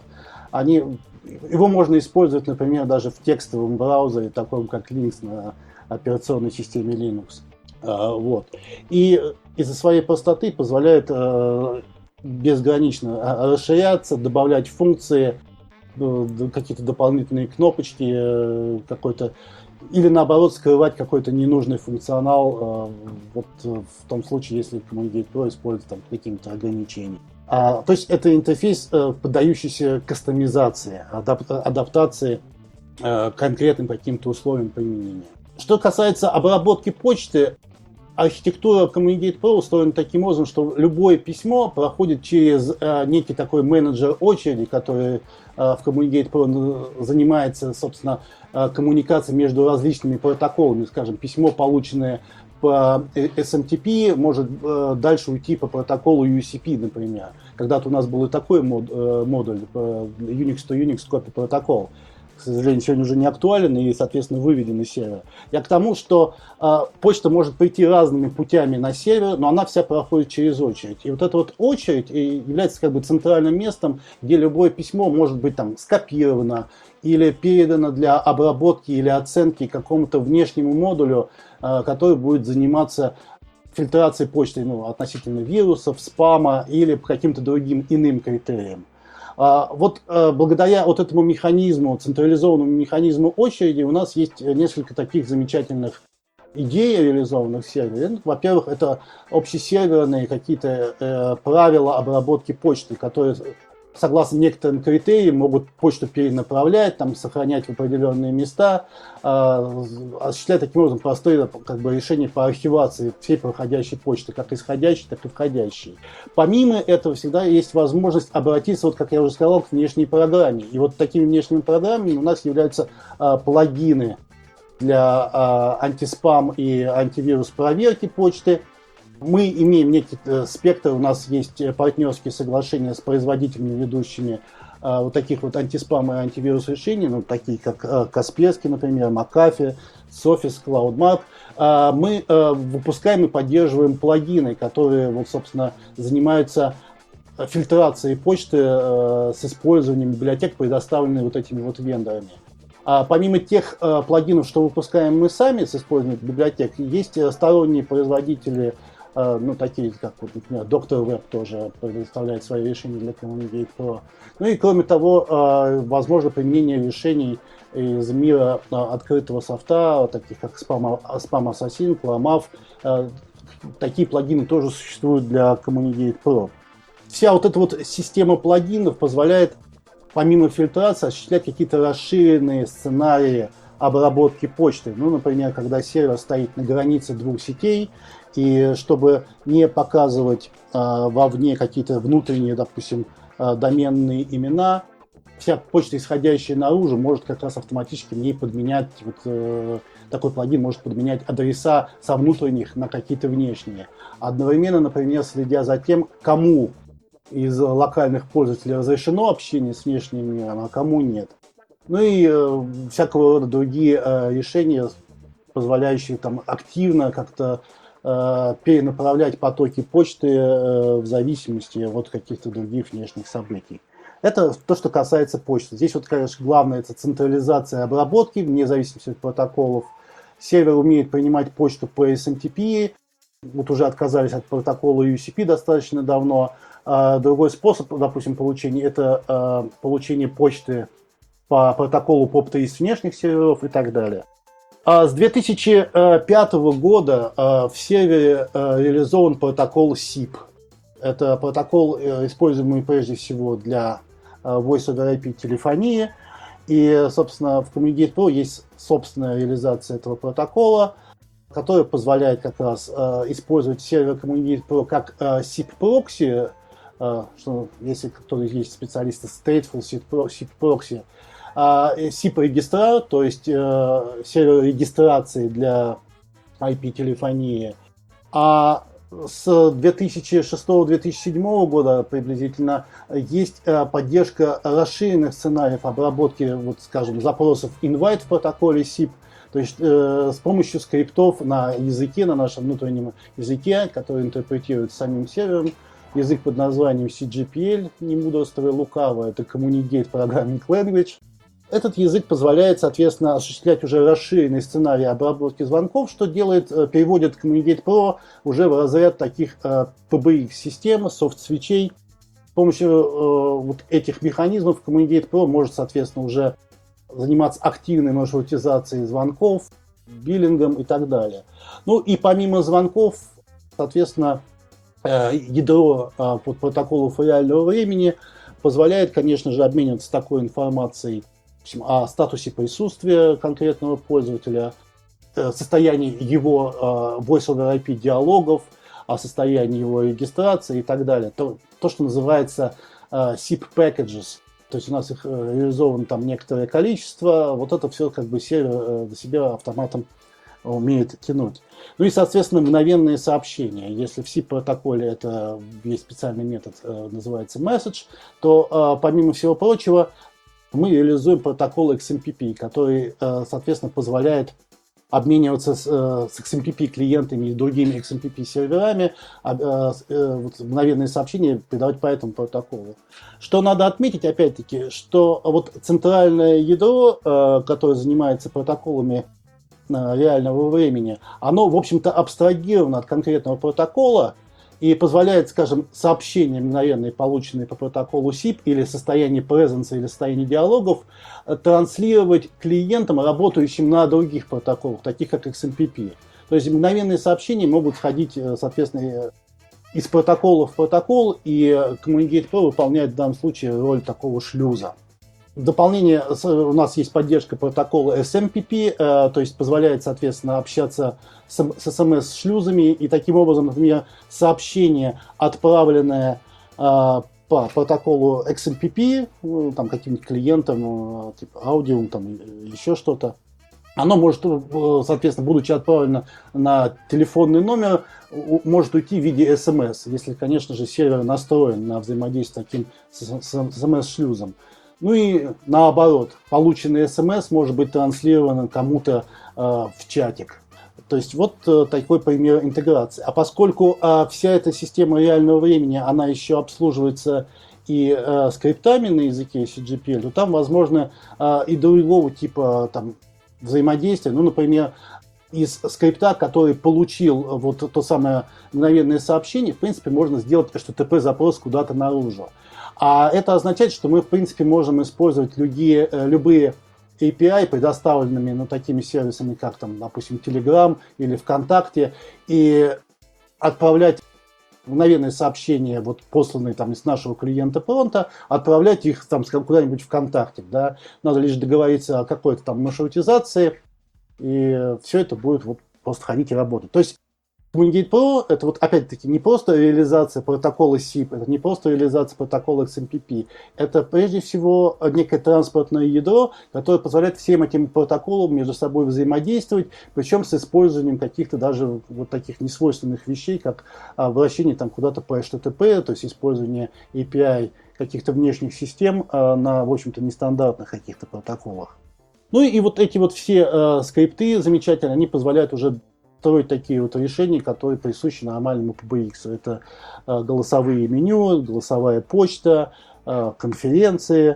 его можно использовать, например, даже в текстовом браузере, таком как Linux на операционной системе Linux. Вот. И из-за своей простоты позволяет безгранично расширяться, добавлять функции, какие-то дополнительные кнопочки, какой-то, или наоборот скрывать какой-то ненужный функционал, вот в том случае, если Communicate Pro использует там какие-то ограничения. То есть это интерфейс, поддающийся кастомизации, адаптации конкретным каким-то условиям применения. Что касается обработки почты, архитектура Communicate Pro устроена таким образом, что любое письмо проходит через некий такой менеджер очереди, который в Communicate Pro занимается, собственно, коммуникацией между различными протоколами. Скажем, письмо, полученное по SMTP, может дальше уйти по протоколу UCP, например. Когда-то у нас был и такой модуль, Unix to Unix Copy Protocol. К сожалению, сегодня уже не актуален и, соответственно, выведен из сервера. Я к тому, что почта может прийти разными путями на сервер, но она вся проходит через очередь. И вот эта вот очередь является как бы центральным местом, где любое письмо может быть там скопировано или передано для обработки или оценки какому-то внешнему модулю, который будет заниматься фильтрацией почты относительно вирусов, спама или по каким-то другим иным критериям. Вот благодаря вот этому механизму, централизованному механизму очереди, у нас есть несколько таких замечательных идей, реализованных в сервере. Во-первых, это общесерверные какие-то правила обработки почты, которые, согласно некоторым критериям, могут почту перенаправлять, там, сохранять в определенные места, осуществлять таким образом простые как бы, решения по архивации всей проходящей почты, как исходящей, так и входящей. Помимо этого, всегда есть возможность обратиться, вот, как я уже сказал, к внешней программе. И вот такими внешними программами у нас являются плагины для антиспам и антивирус проверки почты. Мы имеем некий спектр, у нас есть партнерские соглашения с производителями, ведущими вот таких вот антиспам и антивирус решений, такие как Касперский, например, McAfee, Sophos, CloudMark. Мы выпускаем и поддерживаем плагины, которые, вот, собственно, занимаются фильтрацией почты с использованием библиотек, предоставленных вот этими вот вендорами. Помимо тех плагинов, что выпускаем мы сами с использованием библиотек, есть сторонние производители, такие как, вот, например, Dr. Web тоже предоставляет свои решения для Communicate Pro. Ну и кроме того, возможно применение решений из мира открытого софта, таких как Spam Assassin, ClamAV. Такие плагины тоже существуют для Communicate Pro. Вся вот эта вот система плагинов позволяет, помимо фильтрации, осуществлять какие-то расширенные сценарии обработки почты. Например, когда сервер стоит на границе двух сетей, и чтобы не показывать вовне какие-то внутренние, допустим, доменные имена, вся почта, исходящая наружу, может как раз автоматически в ней подменять, такой плагин может подменять адреса со внутренних на какие-то внешние. Одновременно, например, следя за тем, кому из локальных пользователей разрешено общение с внешним миром, а кому нет. Ну и всякого рода другие решения, позволяющие там активно как-то перенаправлять потоки почты в зависимости от каких-то других внешних событий. Это то, что касается почты. Здесь вот, конечно, главное это централизация обработки, вне зависимости от протоколов. Сервер умеет принимать почту по SMTP, вот уже отказались от протокола UCP достаточно давно. Другой способ, допустим, получения, это получение почты по протоколу POP3 с внешних серверов и так далее. С 2005 года в сервере реализован протокол SIP. Это протокол, используемый прежде всего для Voice over IP телефонии. И, собственно, в Communicate Pro есть собственная реализация этого протокола, которая позволяет как раз использовать сервер Communicate Pro как SIP-прокси, что, если кто-то есть специалисты, stateful SIP-прокси, SIP-регистратор, то есть сервер регистрации для IP-телефонии. А с 2006-2007 года приблизительно есть поддержка расширенных сценариев обработки, вот, скажем, запросов invite в протоколе SIP, то есть с помощью скриптов на языке, на нашем внутреннем языке, который интерпретирует самим сервером, язык под названием CGPL, не мудрствуя лукаво, это Communicate Programming Language. Этот язык позволяет, соответственно, осуществлять уже расширенный сценарий обработки звонков, что делает, переводит Communicate Pro уже в разряд таких PBX-систем, софт-свитчей. С помощью вот этих механизмов Communicate Pro может, соответственно, уже заниматься активной маршрутизацией звонков, биллингом и так далее. Ну и помимо звонков, соответственно, ядро под протоколов реального времени позволяет, конечно же, обмениваться такой информацией о статусе присутствия конкретного пользователя, состоянии его Voice over IP диалогов, о состоянии его регистрации и так далее. То что называется SIP packages. То есть у нас их реализовано там некоторое количество. Вот это все как бы сервер до себя автоматом умеет тянуть. Ну и, соответственно, мгновенные сообщения. Если в SIP-протоколе это есть специальный метод, называется message, то помимо всего прочего мы реализуем протокол XMPP, который, соответственно, позволяет обмениваться с XMPP клиентами и другими XMPP серверами, мгновенные сообщения передавать по этому протоколу. Что надо отметить, опять-таки, что вот центральное ядро, которое занимается протоколами реального времени, оно, в общем-то, абстрагировано от конкретного протокола и позволяет, скажем, сообщения мгновенные, полученные по протоколу SIP или состояние presence или состояние диалогов, транслировать клиентам, работающим на других протоколах, таких как XMPP. То есть мгновенные сообщения могут входить, соответственно, из протокола в протокол, и Communicate Pro выполняет в данном случае роль такого шлюза. В дополнение у нас есть поддержка протокола SMPP, то есть позволяет, соответственно, общаться с SMS-шлюзами, и таким образом, например, сообщение, отправленное по протоколу XMPP, там, каким-нибудь клиентам, типа Audium, там, еще что-то, оно может, соответственно, будучи отправлено на телефонный номер, может уйти в виде SMS, если, конечно же, сервер настроен на взаимодействие с SMS-шлюзом. Ну и наоборот, полученный смс может быть транслирован кому-то в чатик. То есть вот такой пример интеграции. А поскольку вся эта система реального времени, она еще обслуживается и скриптами на языке CGPL, то там возможно и другого типа там, взаимодействия. Ну, например, из скрипта, который получил вот то самое мгновенное сообщение, в принципе, можно сделать HTTP-запрос куда-то наружу. А это означает, что мы, в принципе, можем использовать любые API, предоставленными такими сервисами, как, там, допустим, Telegram или ВКонтакте, и отправлять мгновенные сообщения, вот, посланные там, из нашего клиента Пронто, отправлять их там, куда-нибудь ВКонтакте. Да? Надо лишь договориться о какой-то там маршрутизации, и все это будет вот, просто ходить и работать. То есть Communicate Pro это вот опять-таки не просто реализация протокола SIP, это не просто реализация протокола XMPP, это прежде всего некое транспортное ядро, которое позволяет всем этим протоколам между собой взаимодействовать, причем с использованием каких-то даже вот таких несвойственных вещей, как обращение там куда-то по HTTP, то есть использование API каких-то внешних систем на, в общем-то, нестандартных каких-то протоколах. Ну и вот эти вот все скрипты замечательные, они позволяют уже строить такие вот решения, которые присущи нормальному PBX. Это голосовые меню, голосовая почта, конференции,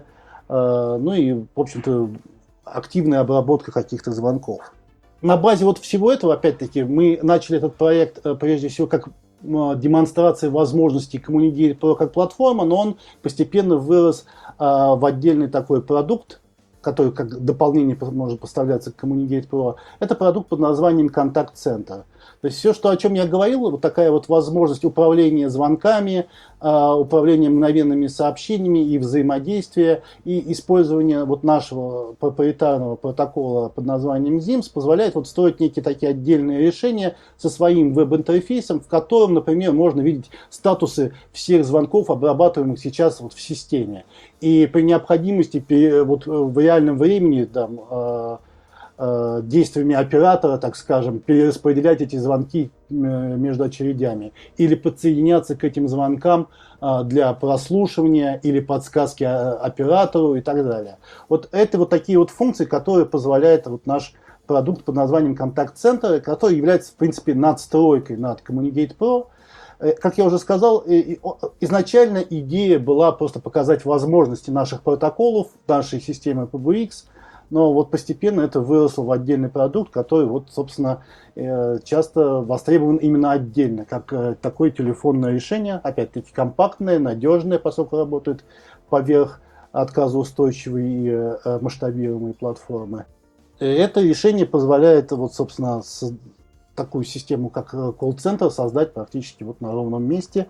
ну и, в общем-то, активная обработка каких-то звонков. На базе вот всего этого, опять-таки, мы начали этот проект прежде всего как демонстрация возможностей Communicate Pro как платформа, но он постепенно вырос в отдельный такой продукт, который как дополнение может поставляться к Communicate Pro, это продукт под названием контакт-центр. То есть все, о чем я говорил, вот такая вот возможность управления звонками, управления мгновенными сообщениями и взаимодействия, и использование вот нашего проприетарного протокола под названием ZIMS позволяет вот строить некие такие отдельные решения со своим веб-интерфейсом, в котором, например, можно видеть статусы всех звонков, обрабатываемых сейчас вот в системе. И при необходимости вот в реальном времени там, действиями оператора, так скажем, перераспределять эти звонки между очередями или подсоединяться к этим звонкам для прослушивания или подсказки оператору и так далее. Вот это вот такие вот функции, которые позволяет вот наш продукт под названием контакт-центр, который является, в принципе, надстройкой над Communicate Pro. Как я уже сказал, изначально идея была просто показать возможности наших протоколов, нашей системы PBX, но вот постепенно это выросло в отдельный продукт, который вот, собственно, часто востребован именно отдельно, как такое телефонное решение, опять-таки компактное, надежное, поскольку работает поверх отказоустойчивой и масштабируемой платформы. Это решение позволяет, вот, собственно, такую систему, как колл-центр, создать практически вот на ровном месте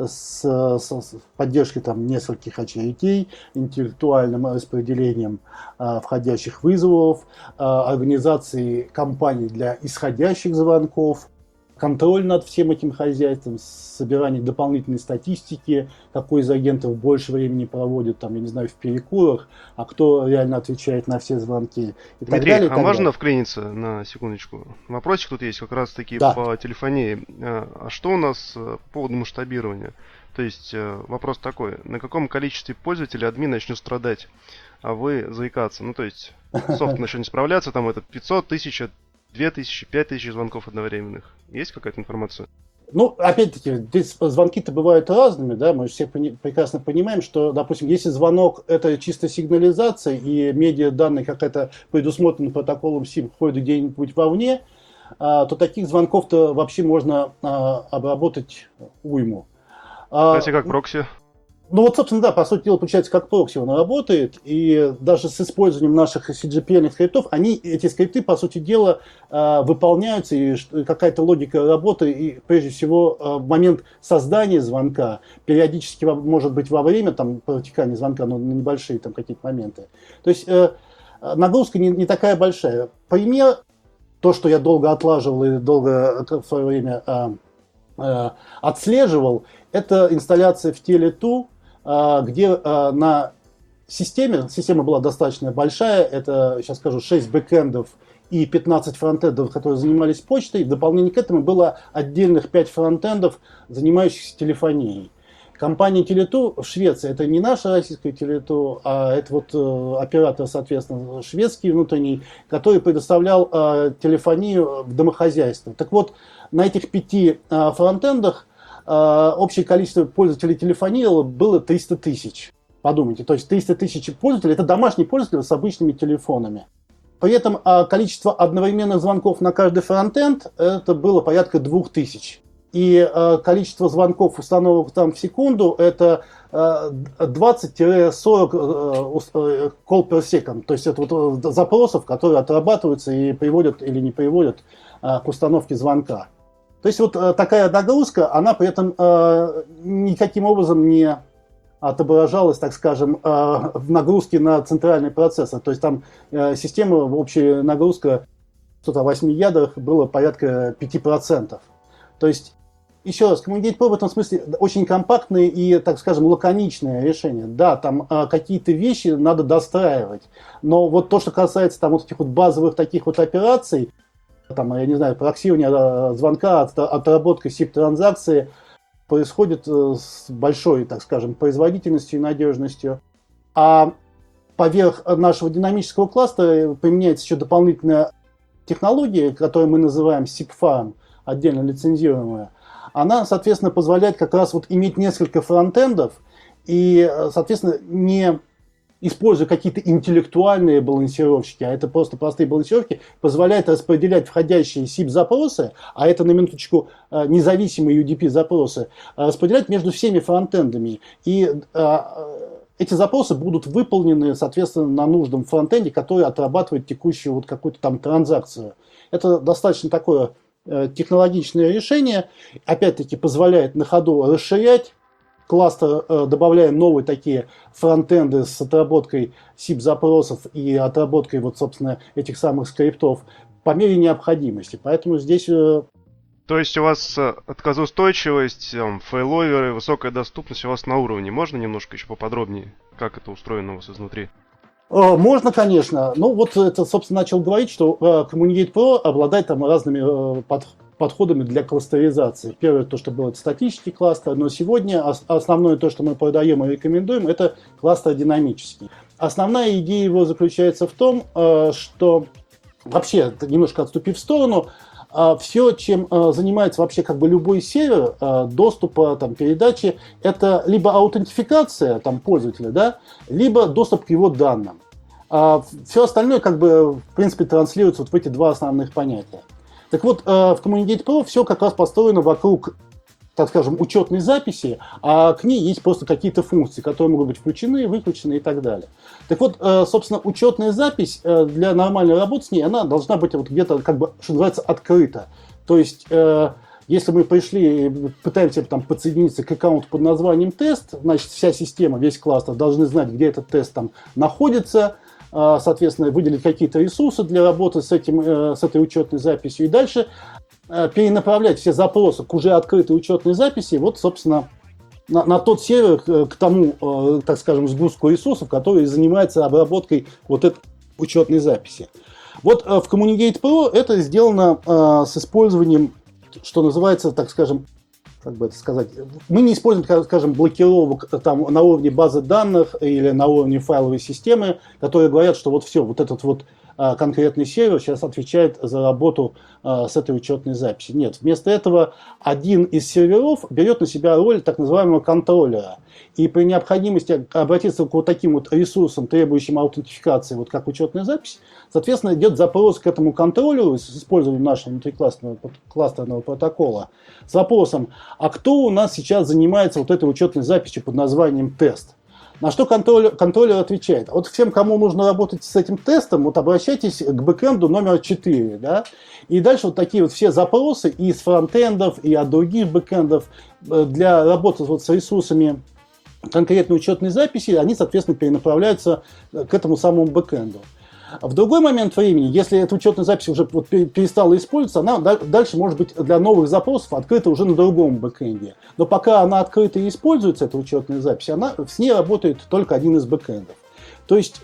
с поддержкой там нескольких очередей, интеллектуальным распределением входящих вызовов, организацией кампаний для исходящих звонков, контроль над всем этим хозяйством, собирание дополнительной статистики, какой из агентов больше времени проводит, там, я не знаю, в перекурах, а кто реально отвечает на все звонки. И
Дмитрий,
так далее,
а можно вклиниться на секундочку? Вопросик тут есть как раз таки
Да.
по телефонии. А что у нас по поводу масштабирования? То есть вопрос такой, на каком количестве пользователей админ начнет страдать, а вы заикаться? Ну, то есть софт начнет справляться, там это 500, 1000, 2000, 5000 звонков одновременных. Есть какая-то информация?
Ну, опять-таки, здесь звонки-то бывают разными, да, мы все прекрасно понимаем, что, допустим, если звонок это чисто сигнализация и медиаданные какая-то предусмотрена протоколом SIP ходит где-нибудь вовне, то таких звонков-то вообще можно обработать уйму.
Кстати, как прокси?
Ну вот, собственно, да, по сути дела, получается, как прокси он работает, и даже с использованием наших CGPL скриптов, эти скрипты, по сути дела, выполняются, и какая-то логика работы, и прежде всего в момент создания звонка, периодически, может быть, во время там, протекания звонка, но на небольшие там какие-то моменты. То есть нагрузка не такая большая. Пример, то, что я долго отлаживал и долго в свое время отслеживал, это инсталляция в Tele2, где на система была достаточно большая, это, сейчас скажу, 6 бэкэндов и 15 фронтендов, которые занимались почтой. В дополнение к этому было отдельных 5 фронтендов, занимающихся телефонией. Компания Tele2 в Швеции, это не наша российская Tele2, а это вот оператор, соответственно, шведский внутренний, который предоставлял телефонию в домохозяйство. Так вот, на этих 5 фронтендах общее количество пользователей телефонии было 300 тысяч. Подумайте, то есть 300 тысяч пользователей – это домашние пользователи с обычными телефонами. При этом количество одновременных звонков на каждый фронтенд – это было порядка 2000. И количество звонков, установок там в секунду – это 20-40 call per second. То есть это вот запросов, которые отрабатываются и приводят или не приводят к установке звонка. То есть вот такая нагрузка, она при этом никаким образом не отображалась, так скажем, в нагрузке на центральный процессор. То есть там система, общая нагрузка в 8 ядрах было порядка 5%. То То есть, еще раз, Communicate Pro в этом смысле очень компактное и, так скажем, лаконичное решение. Да, там какие-то вещи надо достраивать, но вот то, что касается там вот этих вот базовых таких вот операций, там, я не знаю, проксирование звонка, отработка SIP-транзакции, происходит с большой, так скажем, производительностью и надежностью. А поверх нашего динамического кластера применяется еще дополнительная технология, которую мы называем SIP-Farm, отдельно лицензируемая. Она, соответственно, позволяет как раз вот иметь несколько фронтендов и, соответственно, не используя какие-то интеллектуальные балансировщики, а это просто простые балансировки, позволяет распределять входящие SIP-запросы, а это на минуточку независимые UDP-запросы, распределять между всеми фронтендами. И эти запросы будут выполнены, соответственно, на нужном фронтенде, который отрабатывает текущую вот какую-то там транзакцию. Это достаточно такое технологичное решение, опять-таки позволяет на ходу расширять кластер, добавляя новые такие фронтенды с отработкой SIP-запросов и отработкой вот, собственно, этих самых скриптов по мере необходимости. Поэтому здесь...
То есть у вас отказоустойчивость, фейловеры, высокая доступность у вас на уровне. Можно немножко еще поподробнее, как это устроено у вас изнутри?
Можно, конечно. Ну, вот это, собственно, начал говорить, что Communicate Pro обладает там разными подходами для кластеризации. Первое, то, что было, это статический кластер, но сегодня основное то, что мы продаем и рекомендуем, это кластер динамический. Основная идея его заключается в том, что вообще, немножко отступив в сторону, все, чем занимается вообще как бы любой сервер доступа, там, передачи, это либо аутентификация там, пользователя, да, либо доступ к его данным. Все остальное как бы в принципе транслируется вот в эти два основных понятия. Так вот, в Communicate Pro все как раз построено вокруг, так скажем, учетной записи, а к ней есть просто какие-то функции, которые могут быть включены, выключены и так далее. Так вот, собственно, учетная запись для нормальной работы с ней, она должна быть вот где-то, как бы, что называется, открыта. То есть, если мы пришли и пытаемся там подсоединиться к аккаунту под названием тест, значит, вся система, весь кластер должны знать, где этот тест там находится, соответственно, выделить какие-то ресурсы для работы с этой учетной записью и дальше перенаправлять все запросы к уже открытой учетной записи, вот, собственно, на тот сервер, к тому, так скажем, сгустку ресурсов, который занимается обработкой вот этой учетной записи. Вот в Communicate Pro это сделано с использованием, что называется, так скажем, как бы это сказать, мы не используем, скажем, блокировок там, на уровне базы данных или на уровне файловой системы, которые говорят, что вот все, вот этот вот конкретный сервер сейчас отвечает за работу с этой учетной записи. Нет, вместо этого один из серверов берет на себя роль так называемого контроллера. И при необходимости обратиться к вот таким вот ресурсам, требующим аутентификации, вот как учетная запись, соответственно, идет запрос к этому контроллеру с использованием нашего внутрикластерного протокола с вопросом, а кто у нас сейчас занимается вот этой учетной записью под названием тест? На что контроллер отвечает: вот всем, кому нужно работать с этим тестом, вот обращайтесь к бэкэнду номер 4. Да? И дальше вот такие вот все запросы и с фронтендов, и от других бэкэндов для работы вот с ресурсами конкретной учетной записи, они, соответственно, перенаправляются к этому самому бэкэнду. В другой момент времени, если эта учетная запись уже вот перестала использоваться, она дальше может быть для новых запросов открыта уже на другом бэкэнде. Но пока она открыта и используется, эта учетная запись, с ней работает только один из бэкэндов. То есть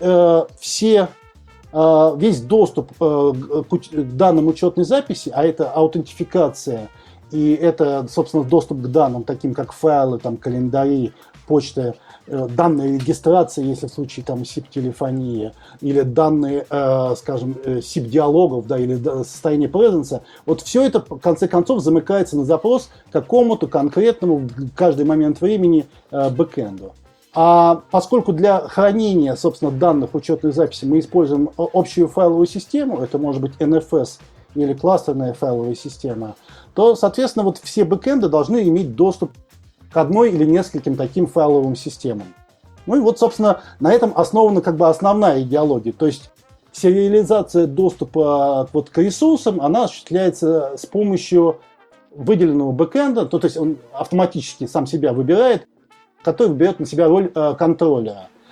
весь доступ к данным учетной записи, а это аутентификация и это, собственно, доступ к данным, таким как файлы, там, календари, почта, данные регистрации, если в случае там SIP-телефонии, или данные, скажем, SIP-диалогов, да, или состояние презенса, вот все это, в конце концов, замыкается на запрос какому-то конкретному в каждый момент времени бэкэнду. А поскольку для хранения, собственно, данных учетных записей мы используем общую файловую систему, это может быть NFS или кластерная файловая система, то, соответственно, вот все бэкэнды должны иметь доступ к одной или нескольким таким файловым системам. Ну и вот, собственно, на этом основана как бы основная идеология. То есть сериализация доступа вот к ресурсам, она осуществляется с помощью выделенного бэкэнда, то есть он автоматически сам себя выбирает, который берет на себя роль контроллера.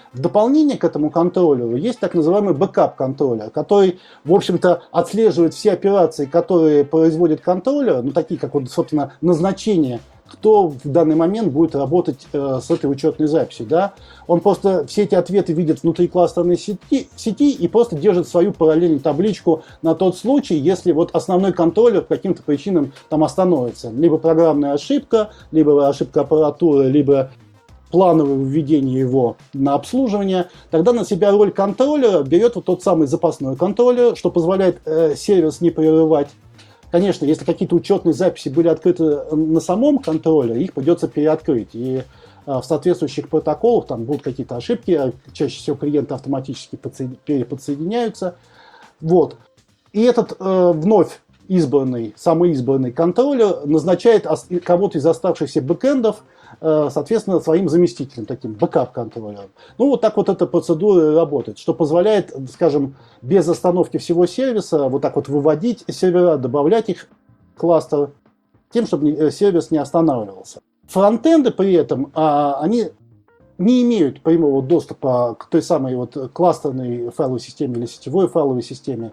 В дополнение к этому контроллеру есть так называемый бэкап-контроллер, который, в общем-то, отслеживает все операции, которые производит контроллер, ну, такие как, вот, собственно, назначение, кто в данный момент будет работать с этой учетной записью. Да? Он просто все эти ответы видит внутри кластерной сети и просто держит свою параллельную табличку на тот случай, если вот основной контроллер по каким-то причинам там остановится. Либо программная ошибка, либо ошибка аппаратуры, либо плановое введение его на обслуживание, тогда на себя роль контроллера берет вот тот самый запасной контроллер, что позволяет сервис не прерывать. Конечно, если какие-то учетные записи были открыты на самом контроллере, их придется переоткрыть. И в соответствующих протоколах там будут какие-то ошибки, чаще всего клиенты автоматически переподсоединяются. Вот. И этот вновь избранный, самоизбранный контроллер назначает кого-то из оставшихся бэкэндов, соответственно, своим заместителем, таким бэкап-контроллером. Ну, вот так вот эта процедура работает, что позволяет, скажем, без остановки всего сервиса вот так вот выводить сервера, добавлять их в кластер, тем, чтобы сервис не останавливался. Фронтенды при этом, они не имеют прямого доступа к той самой вот кластерной файловой системе или сетевой файловой системе.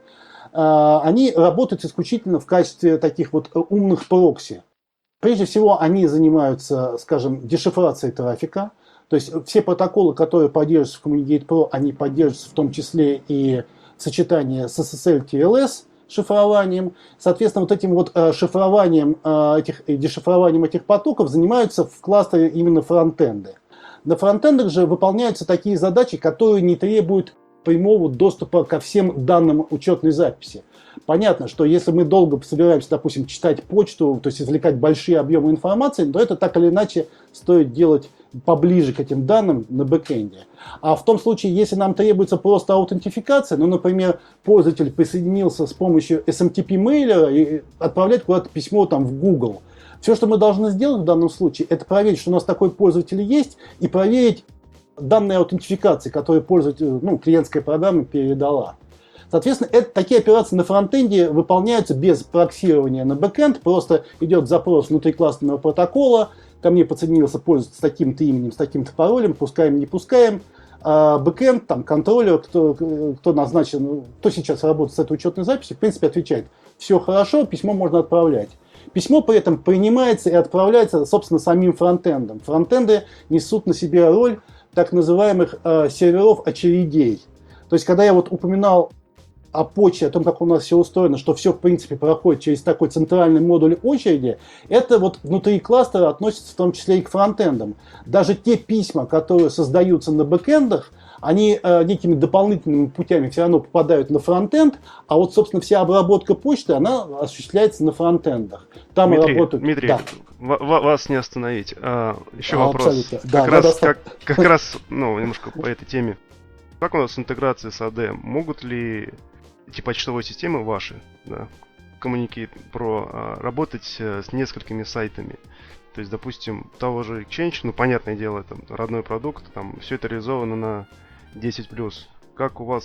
Они работают исключительно в качестве таких вот умных прокси. Прежде всего, они занимаются, скажем, дешифрацией трафика. То есть все протоколы, которые поддерживаются в Communicate Pro, они поддерживаются в том числе и сочетание с SSL TLS шифрованием. Соответственно, вот этим вот шифрованием дешифрованием этих потоков занимаются в кластере именно фронтенды. На фронтендах же выполняются такие задачи, которые не требуют прямого доступа ко всем данным учетной записи. Понятно, что если мы долго собираемся, допустим, читать почту, то есть извлекать большие объемы информации, то это так или иначе стоит делать поближе к этим данным на бэкэнде. А в том случае, если нам требуется просто аутентификация, ну, например, пользователь присоединился с помощью SMTP-мейлера и отправлять куда-то письмо там в Google. Все, что мы должны сделать в данном случае, это проверить, что у нас такой пользователь есть, и проверить данные аутентификации, которые пользователь, клиентская программа передала. Соответственно, такие операции на фронтенде выполняются без проксирования на бэкэнд, просто идет запрос внутрикластерного протокола, ко мне подсоединился пользователь с таким-то именем, с таким-то паролем, пускаем, не пускаем. А бэкэнд, там, контроллер, кто назначен, кто сейчас работает с этой учетной записью, в принципе, отвечает: все хорошо, письмо можно отправлять. Письмо при этом принимается и отправляется, собственно, самим фронтендом. Фронтенды несут на себе роль так называемых серверов очередей. То есть, когда я вот упоминал о почте, о том, как у нас все устроено, что все, в принципе, проходит через такой центральный модуль очереди, это вот внутри кластера относится в том числе и к фронтендам. Даже те письма, которые создаются на бэкэндах, они некими дополнительными путями все равно попадают на фронтенд, а вот, собственно, вся обработка почты, она осуществляется на фронтендах. Там работают...
Дмитрий,
да.
Вас не остановить. Еще вопрос.
Абсолютно. Да,
как раз, немножко по этой теме. Как у нас с интеграцией с AD? Могут ли эти почтовые системы ваши, да, Communicate Pro, работать с несколькими сайтами? То есть, допустим, того же Exchange, понятное дело, это родной продукт, там все это реализовано на 10+. Как у вас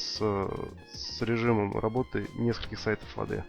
с режимом работы нескольких сайтов AD?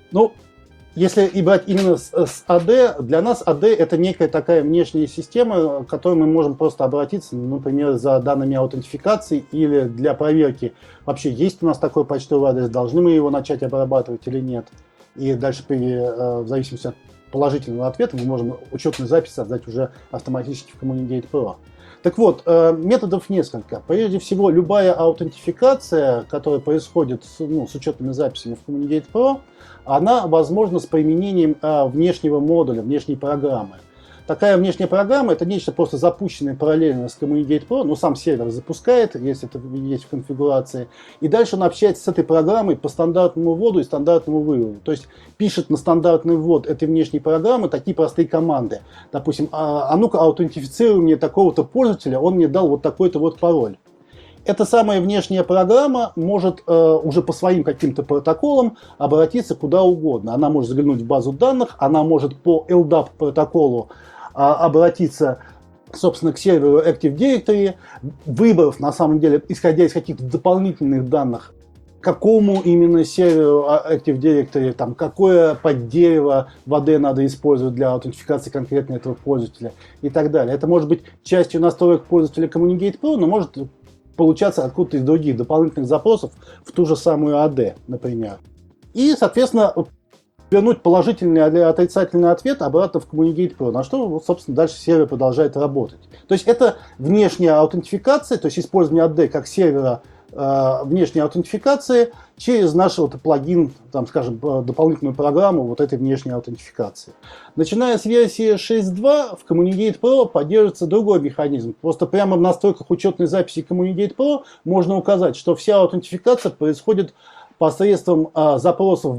Если и брать именно с AD, для нас AD это некая такая внешняя система, к которой мы можем просто обратиться, например, за данными аутентификации или для проверки, вообще есть у нас такой почтовый адрес, должны мы его начать обрабатывать или нет. И дальше в зависимости от положительного ответа мы можем учетную запись создать уже автоматически в Communicate Pro. Так вот, методов несколько. Прежде всего, любая аутентификация, которая происходит с учетными записями в Communicate Pro, она возможна с применением внешнего модуля, внешней программы. Такая внешняя программа — это нечто просто запущенное параллельно с Communicate Pro, сам сервер запускает, если это есть в конфигурации, и дальше он общается с этой программой по стандартному вводу и стандартному выводу. То есть пишет на стандартный ввод этой внешней программы такие простые команды. Допустим, ну-ка аутентифицируй мне такого-то пользователя, он мне дал вот такой-то вот пароль. Эта самая внешняя программа может уже по своим каким-то протоколам обратиться куда угодно. Она может заглянуть в базу данных, она может по LDAP протоколу обратиться, собственно, к серверу Active Directory, выбрав, на самом деле, исходя из каких-то дополнительных данных, какому именно серверу Active Directory, там, какое поддерево в AD надо использовать для аутентификации конкретно этого пользователя и так далее. Это может быть частью настроек пользователя Communicate Pro, но может получаться откуда-то из других дополнительных запросов в ту же самую AD, например. И, соответственно, вернуть положительный или отрицательный ответ обратно в Communicate Pro, на что, собственно, дальше сервер продолжает работать. То есть это внешняя аутентификация, то есть использование AD как сервера внешней аутентификации через наш вот плагин, там, скажем, дополнительную программу вот этой внешней аутентификации. Начиная с версии 6.2 в Communicate Pro поддерживается другой механизм. Просто прямо в настройках учетной записи Communicate Pro можно указать, что вся аутентификация происходит посредством запросов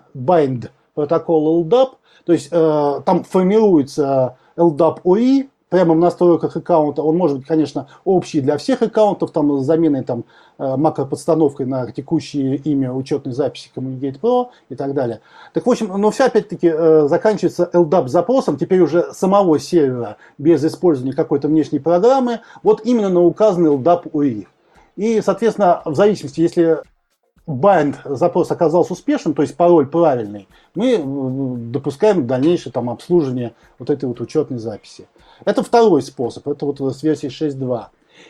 bind протокол LDAP, то есть там формируется LDAP OI прямо в настройках аккаунта. Он может быть, конечно, общий для всех аккаунтов, там, с заменой там, макроподстановкой на текущее имя учетной записи Communicate Pro и так далее. Так, в общем, но все опять-таки заканчивается LDAP запросом, теперь уже самого сервера, без использования какой-то внешней программы, вот именно на указанный LDAP OI. И, соответственно, в зависимости, если bind запрос оказался успешным, то есть пароль правильный, мы допускаем дальнейшее там, обслуживание вот этой вот учетной записи. Это второй способ, это вот с версии 6.2.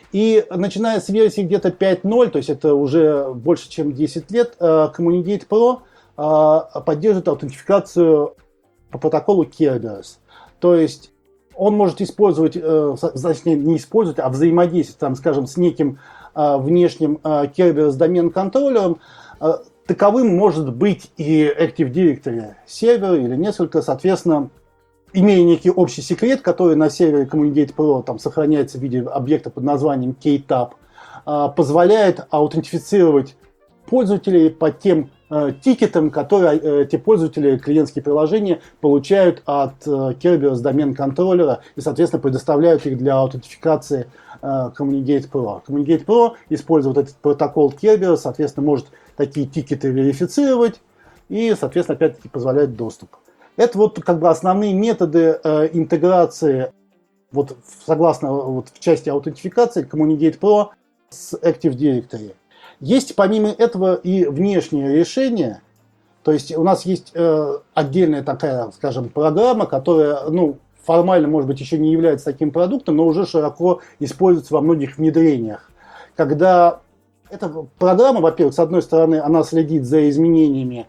И начиная с версии где-то 5.0, то есть это уже больше чем 10 лет, Communicate Pro поддерживает аутентификацию по протоколу Kerberos. То есть он может использовать, точнее не использовать, а взаимодействовать, там, скажем, с неким внешним Kerberos домен-контроллером. Таковым может быть и Active Directory сервер или несколько, соответственно, имея некий общий секрет, который на сервере Communicate Pro там, сохраняется в виде объекта под названием KTAB, позволяет аутентифицировать пользователей по тем тикетам, которые эти пользователи клиентские приложения получают от Kerberos домен-контроллера и, соответственно, предоставляют их для аутентификации Communicate Pro. Communicate Pro, используя вот этот протокол Kerberos, соответственно, может такие тикеты верифицировать и, соответственно, опять-таки позволяет доступ. Это вот как бы основные методы интеграции, вот согласно вот, в части аутентификации Communicate Pro с Active Directory. Есть помимо этого и внешнее решение, то есть у нас есть отдельная такая, скажем, программа, которая, ну, формально, может быть, еще не является таким продуктом, но уже широко используется во многих внедрениях. Когда эта программа, во-первых, с одной стороны, она следит за изменениями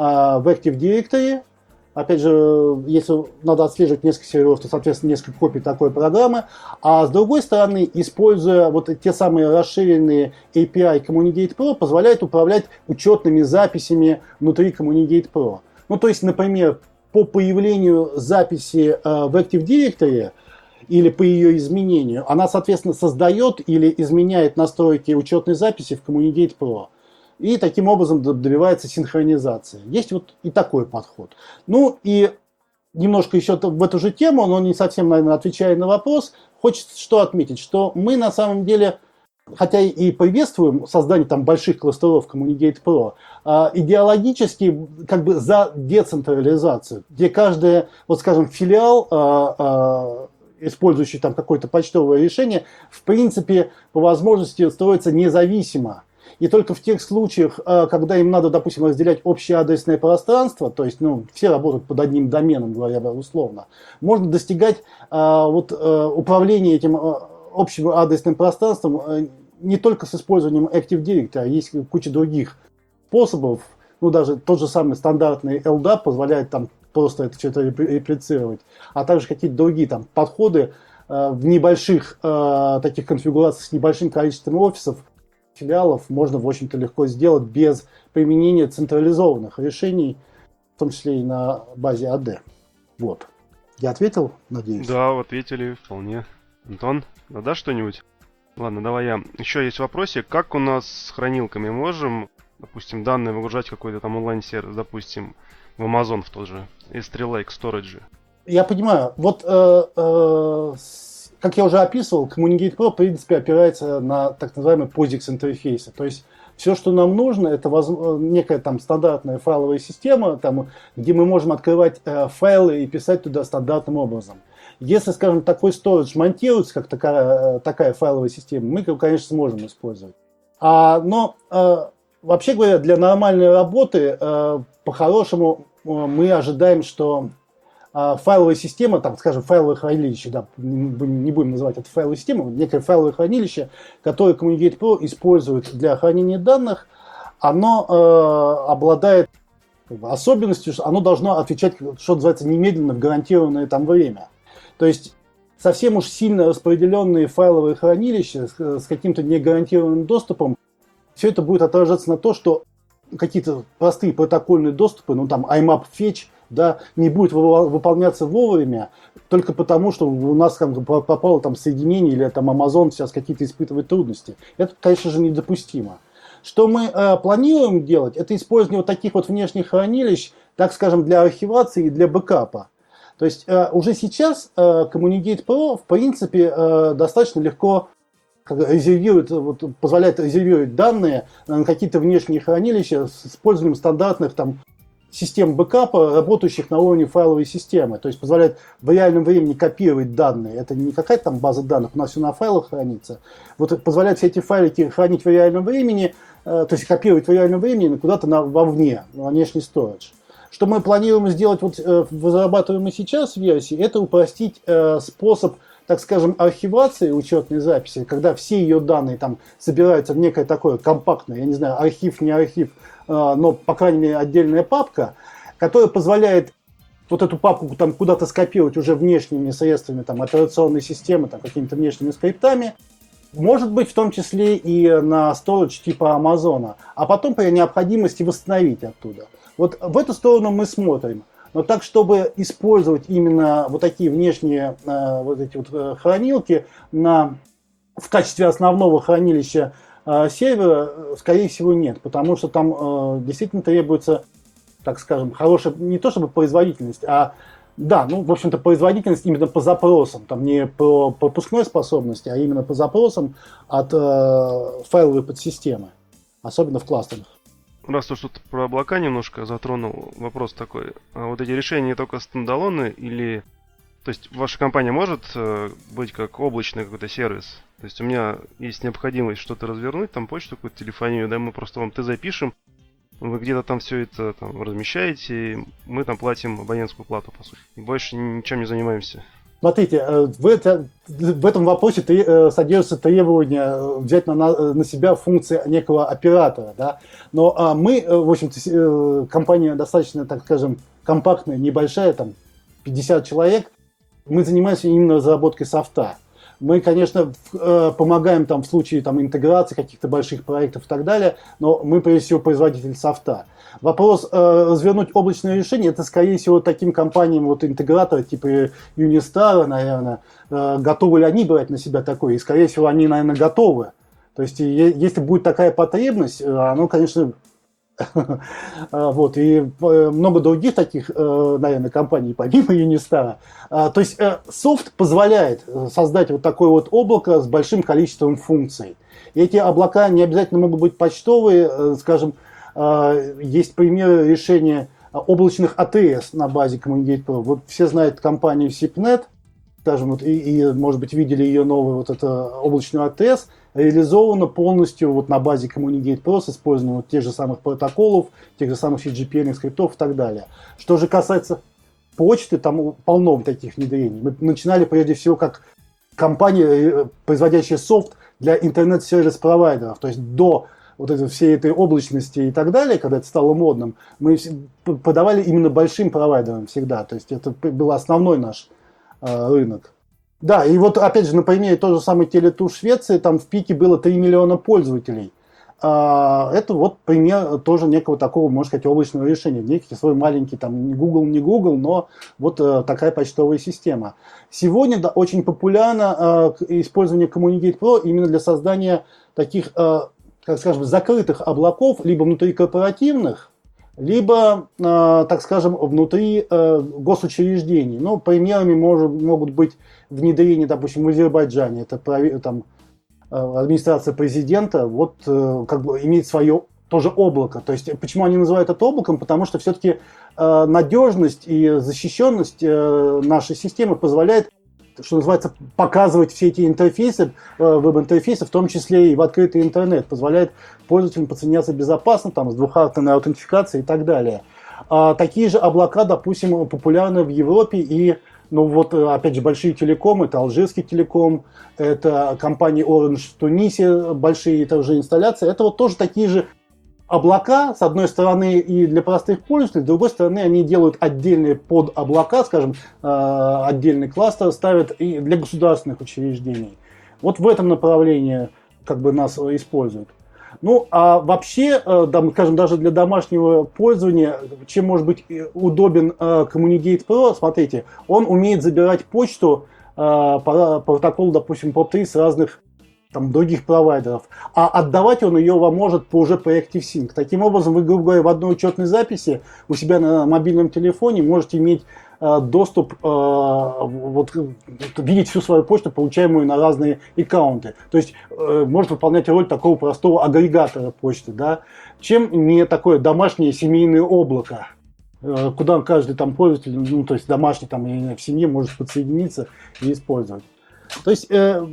в Active Directory. Опять же, если надо отслеживать несколько серверов, то, соответственно, несколько копий такой программы. А с другой стороны, используя вот те самые расширенные API Communicate Pro, позволяет управлять учетными записями внутри Communicate Pro. Ну, то есть, например, по появлению записи в Active Directory или по ее изменению, она, соответственно, создает или изменяет настройки учетной записи в Communicate Pro. И таким образом добивается синхронизации. Есть вот и такой подход. Ну и немножко еще в эту же тему, но не совсем, наверное, отвечая на вопрос, хочется что отметить, что мы на самом деле, хотя и приветствуем создание там больших кластеров Communicate Pro, идеологически как бы за децентрализацию, где каждый, вот скажем, филиал, использующий там какое-то почтовое решение, в принципе, по возможности строится независимо. И только в тех случаях, когда им надо, допустим, разделять общее адресное пространство, то есть, ну, все работают под одним доменом, говоря условно, можно достигать управления этим общим адресным пространством не только с использованием Active Directory, а есть куча других способов. Ну, даже тот же самый стандартный LDAP позволяет там просто это что-то реплицировать, а также какие-то другие там подходы в небольших таких конфигурациях с небольшим количеством офисов, филиалов можно, в общем-то, легко сделать без применения централизованных решений, в том числе и на базе AD. Вот. Я ответил, надеюсь?
Да, ответили вполне. Антон, надо что-нибудь? Ладно, давай я. Еще есть вопросик. Как у нас с хранилками можем, допустим, данные выгружать в какой-то там онлайн-сервис, допустим, в Amazon в тот же, S3 Lake Storage?
Я понимаю. Вот как я уже описывал, Communicate Pro, в принципе, опирается на так называемые POSIX интерфейсы. То есть все, что нам нужно, это некая там стандартная файловая система, там, где мы можем открывать файлы и писать туда стандартным образом. Если, скажем, такой storage монтируется, как такая файловая система, мы его, конечно, сможем использовать. Но, вообще говоря, для нормальной работы, по-хорошему, мы ожидаем, что файловая система, там, скажем, файловое хранилище, да, не будем называть это файловой системой, некое файловое хранилище, которое Communicate Pro использует для хранения данных, оно обладает особенностью, что оно должно отвечать, что называется, немедленно в гарантированное там время. То есть совсем уж сильно распределенные файловые хранилища с каким-то негарантированным доступом, все это будет отражаться на то, что какие-то простые протокольные доступы, ну там IMAP fetch, да, не будет выполняться вовремя, только потому, что у нас там попало там соединение или там Amazon сейчас какие-то испытывает трудности. Это, конечно же, недопустимо. Что мы планируем делать, это использование вот таких вот внешних хранилищ, так скажем, для архивации и для бэкапа. То есть уже сейчас Communicate Pro, в принципе, достаточно легко резервирует, вот, позволяет резервировать данные на какие-то внешние хранилища с использованием стандартных там систем бэкапа, работающих на уровне файловой системы. То есть позволяет в реальном времени копировать данные. Это не какая-то там база данных, у нас все на файлах хранится. Вот позволяет все эти файлики хранить в реальном времени, то есть копировать в реальном времени куда-то вовне, на внешний storage. Что мы планируем сделать вот в разрабатываемой сейчас версии, это упростить способ, так скажем, архивации учетной записи, когда все ее данные там собираются в некое такое компактное, я не знаю, архив, не архив, но, по крайней мере, отдельная папка, которая позволяет вот эту папку там куда-то скопировать уже внешними средствами там, операционной системы, там, какими-то внешними скриптами, может быть, в том числе и на storage типа Амазона, а потом при необходимости восстановить оттуда. Вот в эту сторону мы смотрим. Но так, чтобы использовать именно вот такие внешние вот эти вот хранилки в качестве основного хранилища сервера, скорее всего, нет. Потому что там действительно требуется, так скажем, хорошая, не то чтобы производительность, а да, ну, в общем-то, производительность именно по запросам. Там не по пропускной способности, а именно по запросам от файловой подсистемы. Особенно в кластерах.
Раз ты что-то про облака немножко затронул, вопрос такой. А вот эти решения только стендалоны или... То есть ваша компания может быть как облачный какой-то сервис? То есть у меня есть необходимость что-то развернуть, там почту, какую-то телефонию, да, мы просто вам ТЗ пишем, вы где-то там все это там размещаете, и мы там платим абонентскую плату, по сути. И больше ничем не занимаемся.
Смотрите, в этом вопросе содержится требование взять на себя функции некого оператора. Да? Но мы, в общем-то, компания достаточно, так скажем, компактная, небольшая, там 50 человек. Мы занимаемся именно разработкой софта. Мы, конечно, помогаем там в случае там, интеграции каких-то больших проектов и так далее, но мы, прежде всего, производитель софта. Вопрос развернуть облачное решение, это, скорее всего, таким компаниям, вот интегратора типа Unistar, наверное, готовы ли они брать на себя такое, и, скорее всего, они, наверное, готовы. То есть, если будет такая потребность, оно, конечно... Вот, и много других таких, наверное, компаний, помимо Unistar. То есть софт позволяет создать вот такое вот облако с большим количеством функций. И эти облака не обязательно могут быть почтовые, скажем, есть примеры решения облачных АТС на базе Communicate Pro. Вот все знают компанию SIPNet, скажем, вот, и, может быть, видели ее новую вот это облачную АТС, реализована полностью вот на базе Communicate Pro с использованием вот тех же самых протоколов, тех же самых CGPN скриптов и так далее. Что же касается почты, там полно таких внедрений. Мы начинали прежде всего как компания, производящая софт для интернет-сервис-провайдеров, то есть до вот всей этой облачности и так далее, когда это стало модным, мы подавали именно большим провайдерам всегда, то есть это был основной наш рынок. Да, и вот опять же на примере той же самой Tele2 Швеции, там в пике было 3 миллиона пользователей. Это вот пример тоже некого такого, можно сказать, облачного решения. Некий свой маленький, там, не Google, но вот такая почтовая система. Сегодня да, очень популярно использование Communicate Pro именно для создания таких, как скажем, закрытых облаков, либо внутрикорпоративных, либо, так скажем, внутри госучреждений. Ну, примерами могут быть внедрения, допустим, в Азербайджане, это там, администрация президента, вот как бы имеет свое тоже облако. То есть, почему они называют это облаком? Потому что все-таки надежность и защищенность нашей системы позволяет, что называется, показывать все эти интерфейсы, веб-интерфейсы, в том числе и в открытый интернет, позволяет пользователям подсоединяться безопасно, там, с двухфакторной аутентификацией и так далее. Такие же облака, допустим, популярны в Европе и, ну вот, опять же, большие телекомы, это Алжирский телеком, это компания Orange в Тунисе, большие тоже инсталляции, это вот тоже такие же облака, с одной стороны, и для простых пользователей, с другой стороны, они делают отдельные подоблака, скажем, отдельный кластер ставят и для государственных учреждений. Вот в этом направлении как бы нас используют. Ну, а вообще, скажем, даже для домашнего пользования, чем может быть удобен Communicate Pro, смотрите, он умеет забирать почту по протоколу, допустим, POP3 с разных там, других провайдеров, а отдавать он ее вам может уже по ActiveSync. Таким образом, вы, грубо говоря, в одной учетной записи у себя на мобильном телефоне можете иметь доступ, вот, видеть всю свою почту, получаемую на разные аккаунты. То есть может выполнять роль такого простого агрегатора почты, да, чем не такое домашнее семейное облако, куда каждый там пользователь, ну, то есть домашний там в семье может подсоединиться и использовать. То есть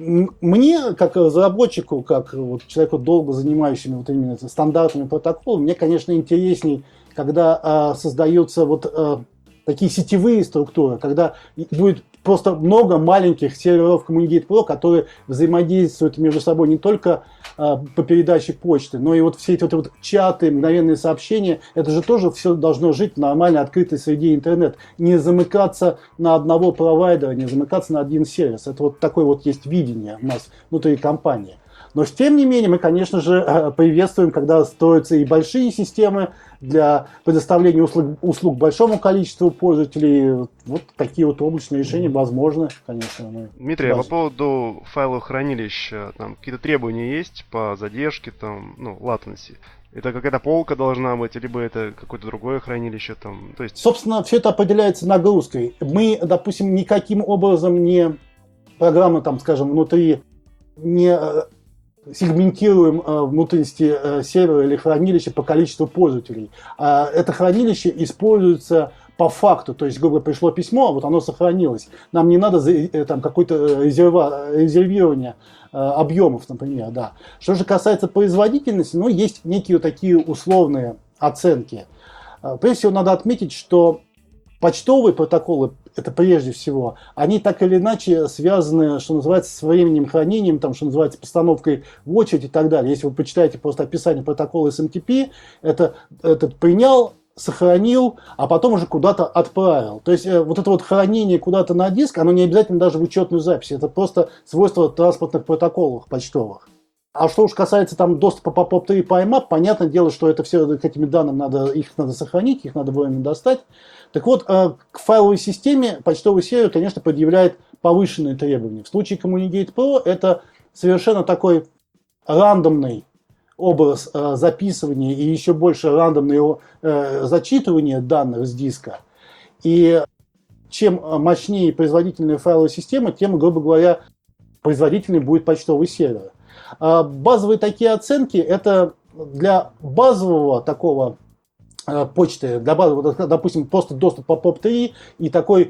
мне, как разработчику, как вот человеку, долго занимающемуся вот именно стандартными протоколами, мне, конечно, интересней, когда создаются вот такие сетевые структуры, когда будет просто много маленьких серверов Communicate Pro, которые взаимодействуют между собой не только по передаче почты, но и вот все эти вот чаты, мгновенные сообщения, это же тоже все должно жить в нормальной открытой среде интернет. Не замыкаться на одного провайдера, не замыкаться на один сервис. Это вот такое вот есть видение у нас внутри компании. Но тем не менее мы, конечно же, приветствуем, когда строятся и большие системы для предоставления услуг большому количеству пользователей. Вот такие вот облачные решения возможны, конечно.
Дмитрий, а по поводу файловых хранилищ, там какие-то требования есть по задержке, там, ну, latency? Это какая-то полка должна быть, либо это какое-то другое хранилище там? То есть... Собственно,
все это определяется нагрузкой. Мы, допустим, никаким образом не программно, там, скажем, внутри не сегментируем внутренности сервера или хранилища по количеству пользователей. Это хранилище используется по факту, то есть, грубо говоря, пришло письмо, вот оно сохранилось. Нам не надо там какое-то резервирование объемов, например, да. Что же касается производительности, ну, есть некие такие условные оценки. Прежде всего, надо отметить, что почтовые протоколы, это прежде всего, они так или иначе связаны, что называется, с временем хранением, там, что называется, постановкой в очередь и так далее. Если вы почитаете просто описание протокола SMTP, этот принял, сохранил, а потом уже куда-то отправил. То есть вот это вот хранение куда-то на диск, оно не обязательно даже в учетную запись. Это просто свойство транспортных протоколов почтовых. А что уж касается там доступа по POP3 и по IMAP, понятное дело, что это все к этим данным их надо сохранить, их надо вовремя достать. Так вот, к файловой системе почтовый сервер, конечно, предъявляет повышенные требования. В случае Communicate Pro это совершенно такой рандомный образ записывания и еще больше рандомного зачитывания данных с диска. И чем мощнее и производительнее файловая система, тем, грубо говоря, производительнее будет почтовый сервер. Базовые такие оценки, это для базового такого почты, для базового, допустим, просто доступ по POP3 и такой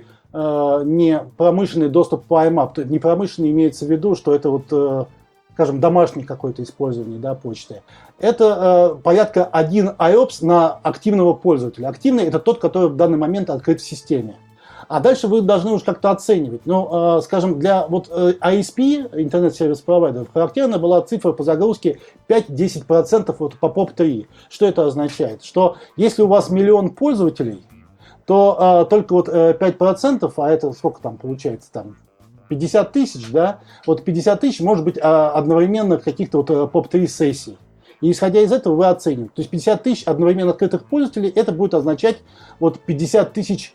не промышленный доступ по IMAP. Не промышленный имеется в виду, что это вот, скажем, домашнее какое-то использование, да, почты. Это порядка 1 IOPS на активного пользователя. Активный — это тот, который в данный момент открыт в системе. А дальше вы должны уж как-то оценивать. Ну, скажем, для вот ISP, интернет-сервис-провайдеров, характерна была цифра по загрузке 5-10% вот по POP3. Что это означает? Что если у вас 1 миллион пользователей, то только вот 5%, а это сколько там получается, там 50 тысяч, да? Вот 50 тысяч может быть одновременно каких-то вот POP3 сессий. И исходя из этого вы оцениваете. То есть 50 тысяч одновременно открытых пользователей, это будет означать вот 50 тысяч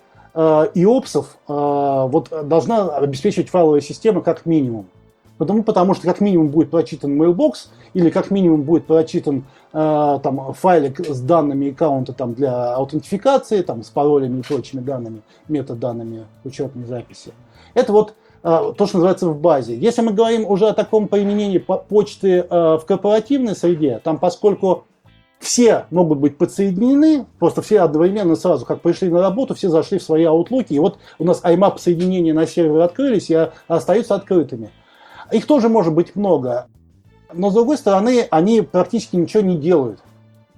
IOPS вот, должна обеспечивать файловая система как минимум. Потому что как минимум будет прочитан mailbox или как минимум будет прочитан там, файлик с данными аккаунта там, для аутентификации, там, с паролями и прочими данными, метаданными учетной записи. Это вот то, что называется в базе. Если мы говорим уже о таком применении почты в корпоративной среде, там поскольку все могут быть подсоединены, просто все одновременно сразу, как пришли на работу, все зашли в свои аутлуки, и вот у нас IMAP соединения на сервере открылись и остаются открытыми. Их тоже может быть много, но с другой стороны, они практически ничего не делают.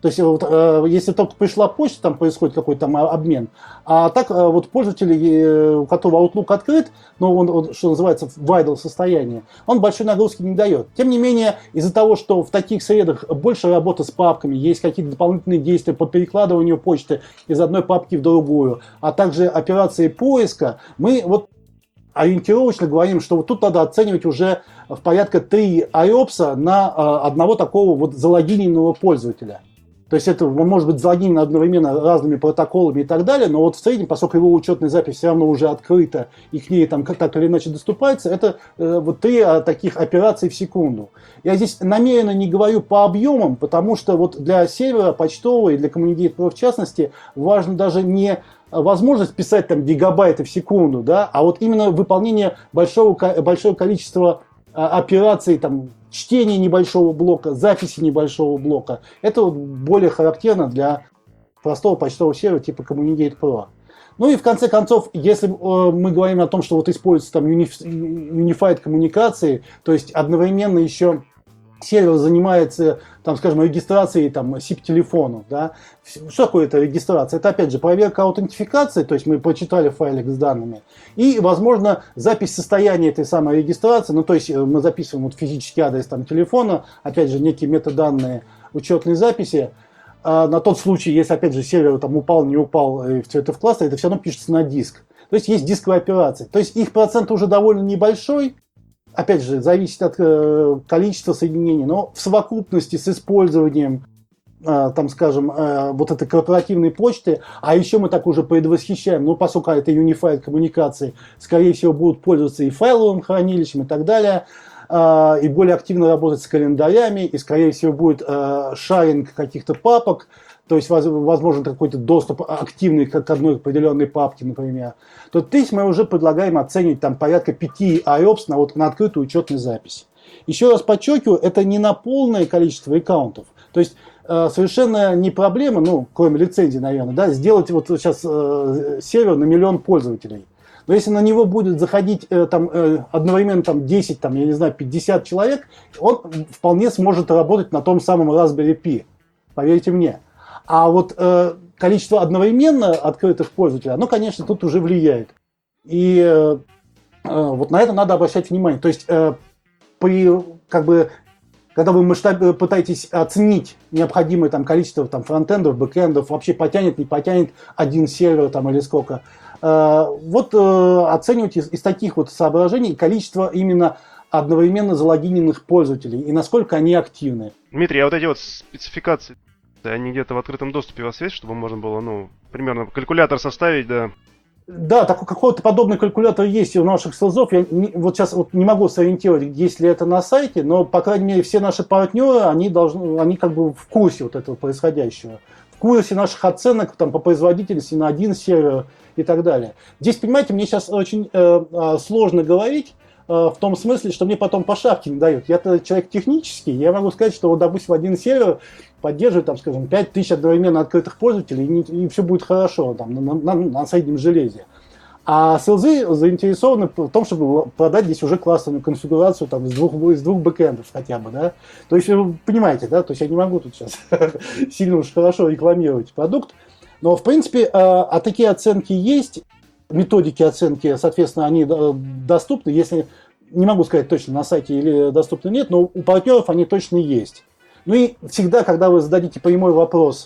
То есть, вот, если только пришла почта, там происходит какой-то там обмен. А так вот пользователь, у которого Outlook открыт, но он, что называется, в idle состоянии, он большой нагрузки не дает. Тем не менее, из-за того, что в таких средах больше работы с папками, есть какие-то дополнительные действия по перекладыванию почты из одной папки в другую, а также операции поиска, мы вот ориентировочно говорим, что вот тут надо оценивать уже в порядка 3 IOPS на одного такого вот залогиненного пользователя. То есть это может быть залогинено одновременно разными протоколами и так далее, но вот в среднем, поскольку его учетная запись все равно уже открыта и к ней там так или иначе доступается, это вот 3 таких операции в секунду. Я здесь намеренно не говорю по объемам, потому что вот для сервера почтового и для Communicate Pro в частности важно даже не возможность писать там гигабайты в секунду, да, а вот именно выполнение большого количества операций, там, чтение небольшого блока, записи небольшого блока. Это вот более характерно для простого почтового сервера типа Communicate Pro. Ну и в конце концов, если мы говорим о том, что вот используется там Unified коммуникации, то есть одновременно еще сервер занимается, там, скажем, регистрацией там, SIP-телефонов. Да? Что такое эта регистрация? Это, опять же, проверка аутентификации, то есть мы прочитали файлик с данными, и, возможно, запись состояния этой самой регистрации, ну, то есть мы записываем вот физический адрес там, телефона, опять же, некие метаданные учетной записи, на тот случай, если, опять же, сервер там упал, не упал в CTF классе, это все равно пишется на диск. То есть есть дисковые операции. То есть их процент уже довольно небольшой, опять же, зависит от количества соединений, но в совокупности с использованием, там, скажем, вот этой корпоративной почты, а еще мы так уже предвосхищаем, ну, поскольку это Unified коммуникации, скорее всего, будут пользоваться и файловым хранилищем и так далее, и более активно работать с календарями, и, скорее всего, будет шаринг каких-то папок, то есть возможен какой-то доступ активный к одной определенной папке, например, то здесь мы уже предлагаем оценить там порядка 5 IOPS на открытую учетную запись. Еще раз подчеркиваю, это не на полное количество аккаунтов. То есть совершенно не проблема, ну, кроме лицензии, наверное, да, сделать вот сейчас сервер на 1 миллион пользователей. Но если на него будет заходить там, одновременно там, 10, там, я не знаю, 50 человек, он вполне сможет работать на том самом Raspberry Pi. Поверьте мне. А вот количество одновременно открытых пользователей, оно, конечно, тут уже влияет. И вот на это надо обращать внимание. То есть, когда вы пытаетесь оценить необходимое там, количество там, фронтендов, бэкэндов, вообще потянет, не потянет один сервер там, или сколько, вот оценивайте из таких вот соображений количество именно одновременно залогиненных пользователей и насколько они активны.
Дмитрий, а вот эти вот спецификации, они где-то в открытом доступе у вас есть, чтобы можно было, ну, примерно калькулятор составить, да?
Да, такой какой-то подобный калькулятор есть и у наших селзов. Я вот сейчас вот не могу сориентировать, есть ли это на сайте, но, по крайней мере, все наши партнеры, они как бы в курсе вот этого происходящего. В курсе наших оценок там, по производительности на один сервер и так далее. Здесь, понимаете, мне сейчас очень сложно говорить, в том смысле, что мне потом по шапке не дают. Я-то человек технический, я могу сказать, что, вот, допустим, один сервер поддерживает, там, скажем, 5000 одновременно открытых пользователей, и все будет хорошо там, на среднем железе. А селзы заинтересованы в том, чтобы продать здесь уже классную конфигурацию там, из двух бэкэндов хотя бы. Да? То есть, вы понимаете, да? То есть я не могу тут сейчас сильно уж хорошо рекламировать продукт. Но, в принципе, такие оценки есть. Методики оценки, соответственно, они доступны. Если, не могу сказать точно, на сайте или доступны нет, но у партнеров они точно есть. Ну и всегда, когда вы зададите прямой вопрос,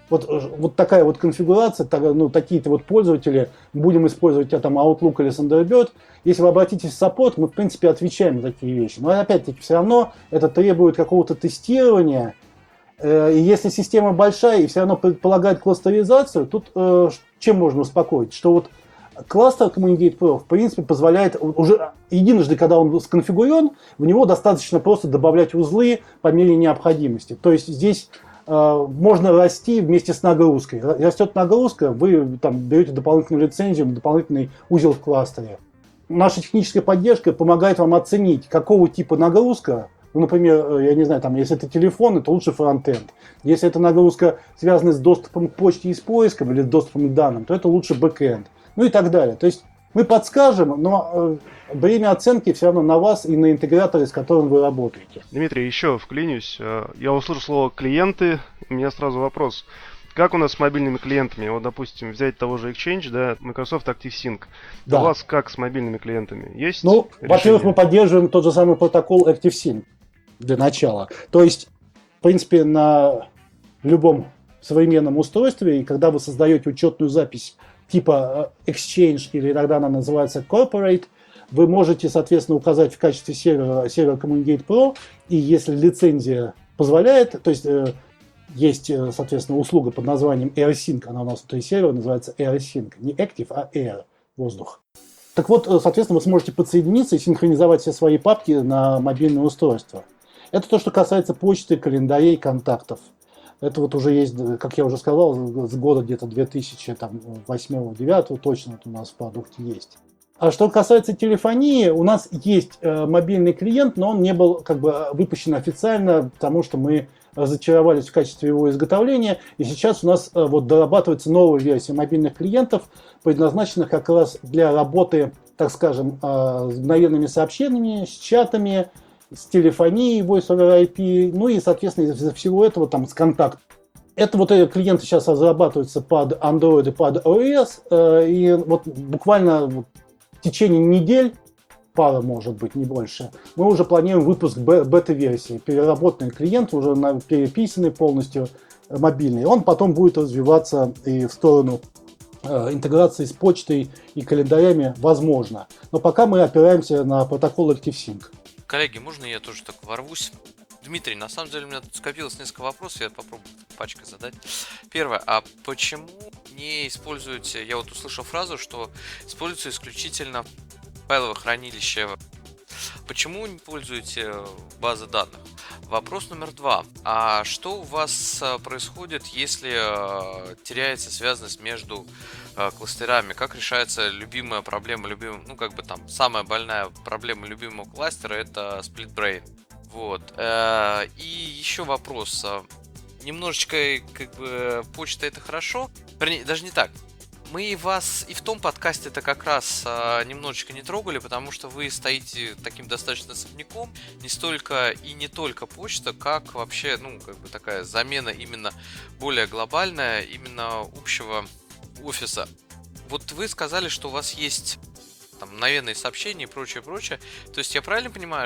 вот такая вот конфигурация, ну, такие-то вот пользователи, будем использовать там Outlook или Thunderbird, если вы обратитесь в саппорт, мы, в принципе, отвечаем на такие вещи. Но, опять-таки, все равно это требует какого-то тестирования. И если система большая и все равно предполагает кластеризацию, тут чем можно успокоить? Что вот кластер Communicate Pro, в принципе, позволяет уже единожды, когда он сконфигурен, в него достаточно просто добавлять узлы по мере необходимости. То есть здесь можно расти вместе с нагрузкой. Растет нагрузка, вы там берете дополнительную лицензию, дополнительный узел в кластере. Наша техническая поддержка помогает вам оценить, какого типа нагрузка. Ну, например, я не знаю, там, если это телефон, то лучше фронтенд. Если это нагрузка, связанная с доступом к почте и с поиском или с доступом к данным, то это лучше бэкенд. Ну и так далее. То есть Мы подскажем, но бремя оценки все равно на вас и на интеграторе, с которым вы работаете.
Дмитрий, еще вклинюсь. Я услышал слово «клиенты», у меня сразу вопрос. Как у нас с мобильными клиентами? Вот, допустим, взять того же Exchange, да, Microsoft ActiveSync.
Да.
У вас как с мобильными клиентами? Есть
Ну,
решение?
во-первых, мы поддерживаем тот же самый протокол ActiveSync для начала. То есть, в принципе, на любом современном устройстве, и когда вы создаете учетную запись типа Exchange, или иногда она называется Corporate, вы можете, соответственно, указать в качестве сервера Communicate Pro, и если лицензия позволяет, то есть есть, соответственно, услуга под названием AirSync, она у нас внутри сервера называется AirSync, не Active, а Air, воздух. Так вот, соответственно, вы сможете подсоединиться и синхронизовать все свои папки на мобильное устройство. Это то, что касается почты, календарей, контактов. Это вот уже есть, как я уже сказал, с года где-то 2008-2009 точно это у нас в продукте есть. А что касается телефонии, у нас есть мобильный клиент, но он не был как бы выпущен официально, потому что мы разочаровались в качестве его изготовления. И сейчас у нас вот дорабатывается новая версия мобильных клиентов, предназначенных как раз для работы, так скажем, с мгновенными сообщениями, с чатами, с телефонией, Voice over IP, ну и, соответственно, из-за всего этого там с контактом. Это вот клиенты сейчас разрабатываются под Android и под iOS, и вот буквально в течение недель, пара может быть, не больше, мы уже планируем выпуск бета-версии. Переработанный клиент, уже переписанный полностью, мобильный. Он потом будет развиваться и в сторону интеграции с почтой и календарями, возможно. Но пока мы опираемся на протокол ActiveSync.
Коллеги, можно я тоже так ворвусь? Дмитрий, на самом деле у меня тут скопилось несколько вопросов, я попробую пачкой задать. Первое, а почему не используете, я вот услышал фразу, что используется исключительно файловое хранилище. Почему не пользуете базы данных? Вопрос номер 2. А что у вас происходит, если теряется связанность между кластерами? Как решается любимая проблема, ну как бы там самая больная проблема любимого кластера — это split brain. Вот. И еще вопрос. Немножечко как бы почта — это хорошо. Вернее, даже не так. Мы вас и в том подкасте-то как раз немножечко не трогали, потому что вы стоите таким достаточно особняком. Не столько и не только почта, как вообще, ну, как бы такая замена именно более глобальная, именно общего офиса. Вот вы сказали, что у вас есть там мгновенные сообщения и прочее, прочее. То есть я правильно понимаю,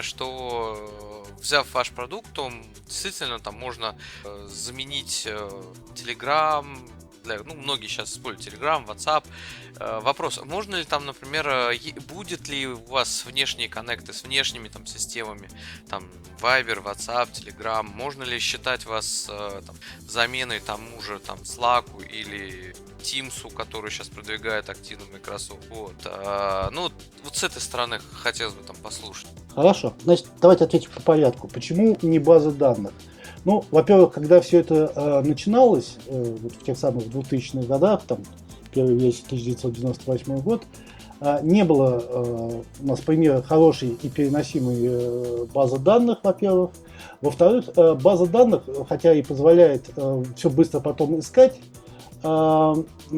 что взяв ваш продукт, то действительно там можно заменить Telegram, ну, многие сейчас используют Telegram, WhatsApp. Вопрос, можно ли там, например, будет ли у вас внешние коннекты с внешними там системами, там Viber, WhatsApp, Telegram, можно ли считать вас там заменой тому же там Slack или Teams, который сейчас продвигает активно Microsoft? Вот. Ну, вот с этой стороны хотелось бы там послушать.
Хорошо, значит, давайте ответим по порядку. Почему не база данных? Ну, во-первых, когда все это начиналось, вот в тех самых 2000-х годах, там, первый весь 1998 год, не было у нас примера хорошей и переносимой базы данных, во-первых. Во-вторых, база данных, хотя и позволяет все быстро потом искать, она,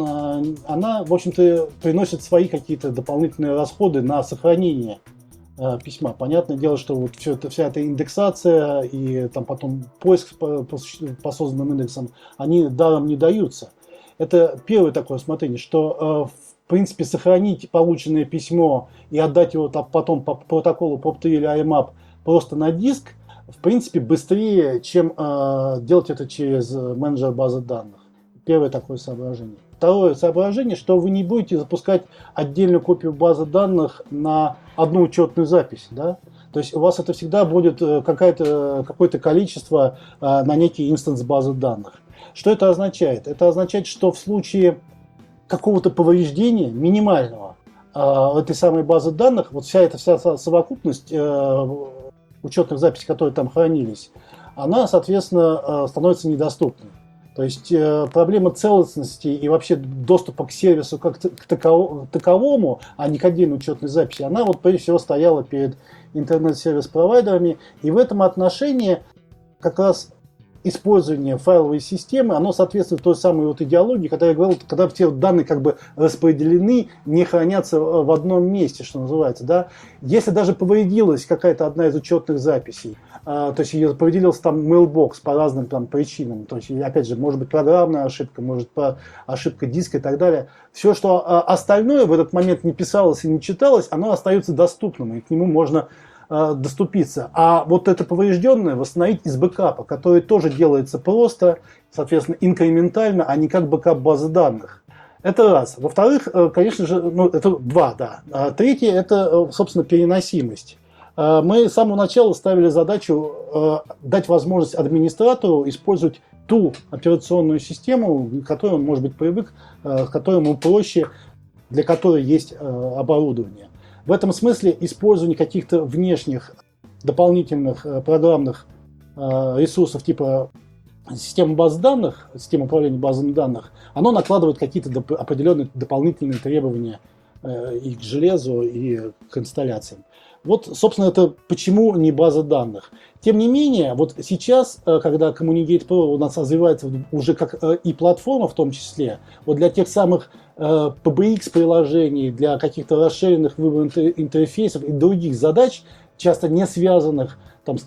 в общем-то, приносит свои какие-то дополнительные расходы на сохранение письма. Понятное дело, что вот вся эта индексация и там потом поиск по созданным индексам, они даром не даются. Это первое такое рассмотрение, что в принципе сохранить полученное письмо и отдать его потом по протоколу POP3 или IMAP просто на диск, в принципе быстрее, чем делать это через менеджер базы данных. Первое такое соображение. Второе соображение, что вы не будете запускать отдельную копию базы данных на одну учетную запись. Да? То есть у вас это всегда будет какое-то количество на некий инстанс базы данных. Что это означает? Это означает, что в случае какого-то повреждения минимального этой самой базы данных, вот вся совокупность учетных записей, которые там хранились, она, соответственно, становится недоступной. То есть проблема целостности и вообще доступа к сервису как к таковому, а не к отдельной учетной записи, она вот прежде всего стояла перед интернет-сервис-провайдерами. И в этом отношении как раз использование файловой системы, оно соответствует той самой вот идеологии, когда я говорил, когда все данные как бы распределены, не хранятся в одном месте, что называется, да. Если даже повредилась какая-то одна из учетных записей, то есть ее повредился там mailbox по разным там причинам, то есть, опять же, может быть программная ошибка, может ошибка диска и так далее. Все, что остальное в этот момент не писалось и не читалось, оно остается доступным, и к нему можно доступиться. А вот это поврежденное восстановить из бэкапа, который тоже делается просто, соответственно, инкрементально, а не как бэкап базы данных. Это раз. Во-вторых, конечно же, ну, это два, да. Третье, это, собственно, переносимость. Мы с самого начала ставили задачу дать возможность администратору использовать ту операционную систему, к которой он, может быть, привык, к которой ему проще, для которой есть оборудование. В этом смысле использование каких-то внешних дополнительных программных ресурсов типа системы баз данных, системы управления базами данных, оно накладывает какие-то определенные дополнительные требования и к железу, и к инсталляциям. Вот, собственно, это почему не база данных. Тем не менее, вот сейчас, когда Communicate Pro у нас развивается уже как и платформа в том числе, вот для тех самых PBX-приложений, для каких-то расширенных выборных интерфейсов и других задач, часто не связанных там,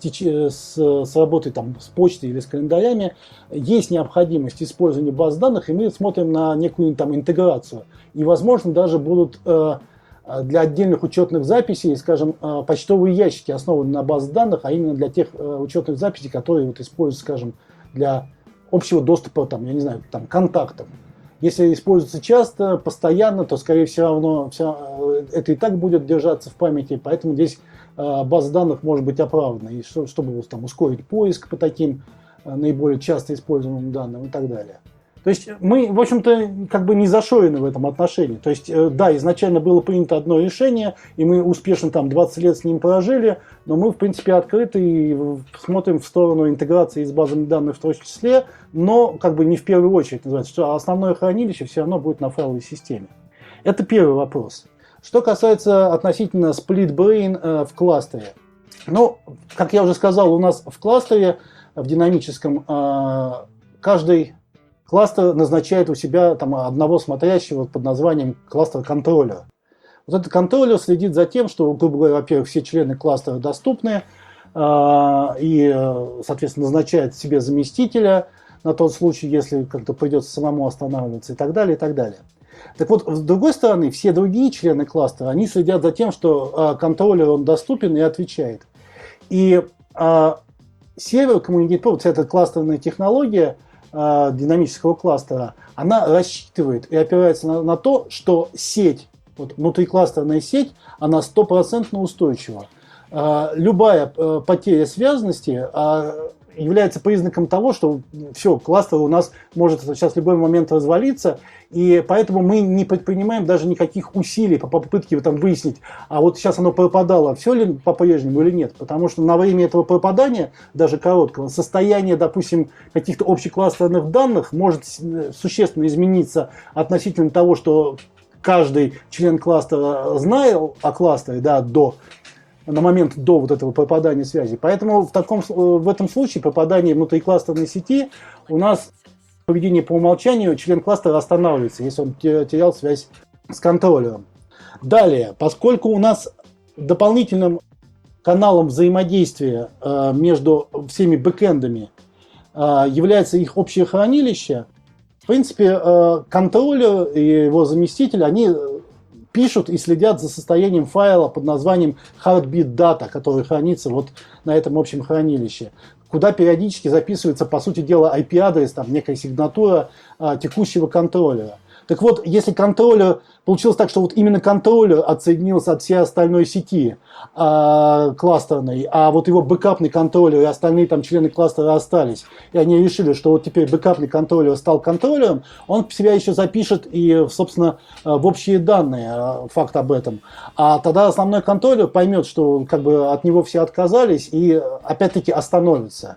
с работой там, с почтой или с календарями, есть необходимость использования баз данных, и мы смотрим на некую там, интеграцию. И, возможно, даже будут для отдельных учетных записей, скажем, почтовые ящики основаны на базах данных, а именно для тех учетных записей, которые вот используются, скажем, для общего доступа, там, я не знаю, там, контактов. Если используется часто, постоянно, то, скорее всего, это и так будет держаться в памяти, поэтому здесь база данных может быть оправдана, и чтобы там, ускорить поиск по таким наиболее часто используемым данным и так далее. То есть мы, в общем-то, как бы не зашорены в этом отношении. То есть, да, изначально было принято одно решение, и мы успешно там 20 лет с ним прожили, но мы, в принципе, открыты и смотрим в сторону интеграции с базами данных в том числе, но как бы не в первую очередь, называется, что основное хранилище все равно будет на файловой системе. Это первый вопрос. Что касается относительно split brain в кластере. Ну, как я уже сказал, у нас в кластере, в динамическом, каждый кластер назначает у себя там, одного смотрящего под названием кластер-контроллер. Вот этот контроллер следит за тем, что, грубо говоря, во-первых, все члены кластера доступны, и, соответственно, назначает себе заместителя на тот случай, если как-то придется самому останавливаться и так далее, и так далее. Так вот, с другой стороны, все другие члены кластера, они следят за тем, что контроллер он доступен и отвечает. И сервер Communicate Pro, вот эта кластерная технология динамического кластера, она рассчитывает и опирается на то, что сеть, вот внутрикластерная сеть, она 100% устойчива. Любая потеря связности является признаком того, что все, кластер у нас может сейчас в любой момент развалиться, и поэтому мы не предпринимаем даже никаких усилий по попытке там выяснить, а вот сейчас оно пропадало, все ли по-прежнему или нет, потому что на время этого пропадания, даже короткого, состояние, допустим, каких-то общекластерных данных может существенно измениться относительно того, что каждый член кластера знал о кластере, да, на момент до вот этого пропадания связи. Поэтому в этом случае пропадание внутрикластерной сети у нас поведение по умолчанию, член кластера останавливается, если он терял связь с контроллером. Далее, поскольку у нас дополнительным каналом взаимодействия между всеми бэкэндами является их общее хранилище, в принципе, контроллер и его заместитель, они пишут и следят за состоянием файла под названием Heartbeat Data, который хранится вот на этом общем хранилище, куда периодически записывается, по сути дела, IP-адрес, там некая сигнатура текущего контроллера. Так вот, если контроллер, получилось так, что вот именно контроллер отсоединился от всей остальной сети кластерной, а вот его бэкапный контроллер и остальные там члены кластера остались, и они решили, что вот теперь бэкапный контроллер стал контроллером, он себя еще запишет и, собственно, в общие данные факт об этом. А тогда основной контроллер поймет, что как бы от него все отказались и опять-таки остановится.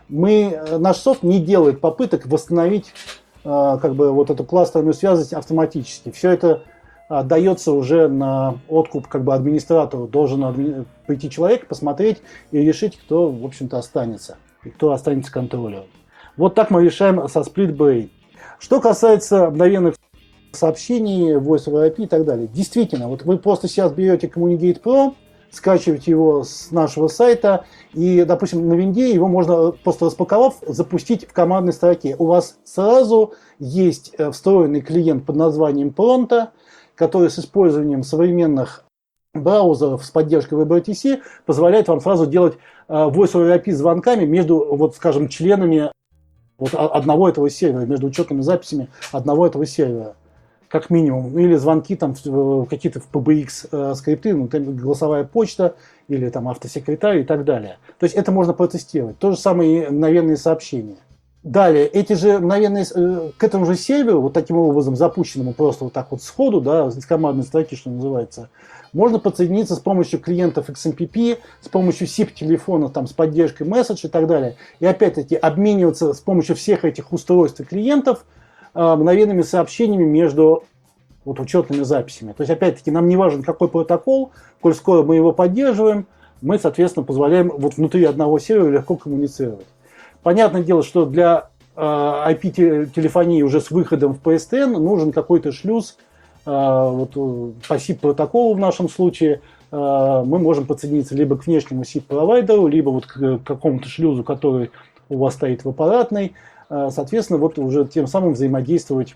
Наш софт не делает попыток восстановить как бы вот эту кластерную связь автоматически. Все это дается уже на откуп как бы администратору. Должен прийти человек, посмотреть и решить, кто, в общем-то, останется. И кто останется контроллером. Вот так мы решаем со SplitBrain. Что касается мгновенных сообщений, Voice over IP и так далее. Действительно, вот вы просто сейчас берете Communicate Pro, скачиваете его с нашего сайта, и, допустим, на винде его можно, просто распаковав, запустить в командной строке. У вас сразу есть встроенный клиент под названием Pronto, который с использованием современных браузеров с поддержкой WebRTC позволяет вам сразу делать Voice over IP звонками между, вот, скажем, членами вот одного этого сервера, между учетными записями одного этого сервера, как минимум. Или звонки там какие-то в PBX скрипты, ну, голосовая почта или там автосекретарь и так далее. То есть это можно протестировать. То же самое и мгновенные сообщения. Далее, эти же мгновенные, к этому же серверу, вот таким образом запущенному просто вот так вот сходу, да, с командной строки, что называется, можно подсоединиться с помощью клиентов XMPP, с помощью SIP-телефона там, с поддержкой Message и так далее. И опять-таки обмениваться с помощью всех этих устройств и клиентов мгновенными сообщениями между вот, учетными записями. То есть, опять-таки, нам не важен какой протокол, коль скоро мы его поддерживаем, мы, соответственно, позволяем вот внутри одного сервера легко коммуницировать. Понятное дело, что для IP-телефонии уже с выходом в PSTN нужен какой-то шлюз вот, по SIP-протоколу в нашем случае. Мы можем подсоединиться либо к внешнему SIP-провайдеру, либо вот к какому-то шлюзу, который у вас стоит в аппаратной. Соответственно, вот уже тем самым взаимодействовать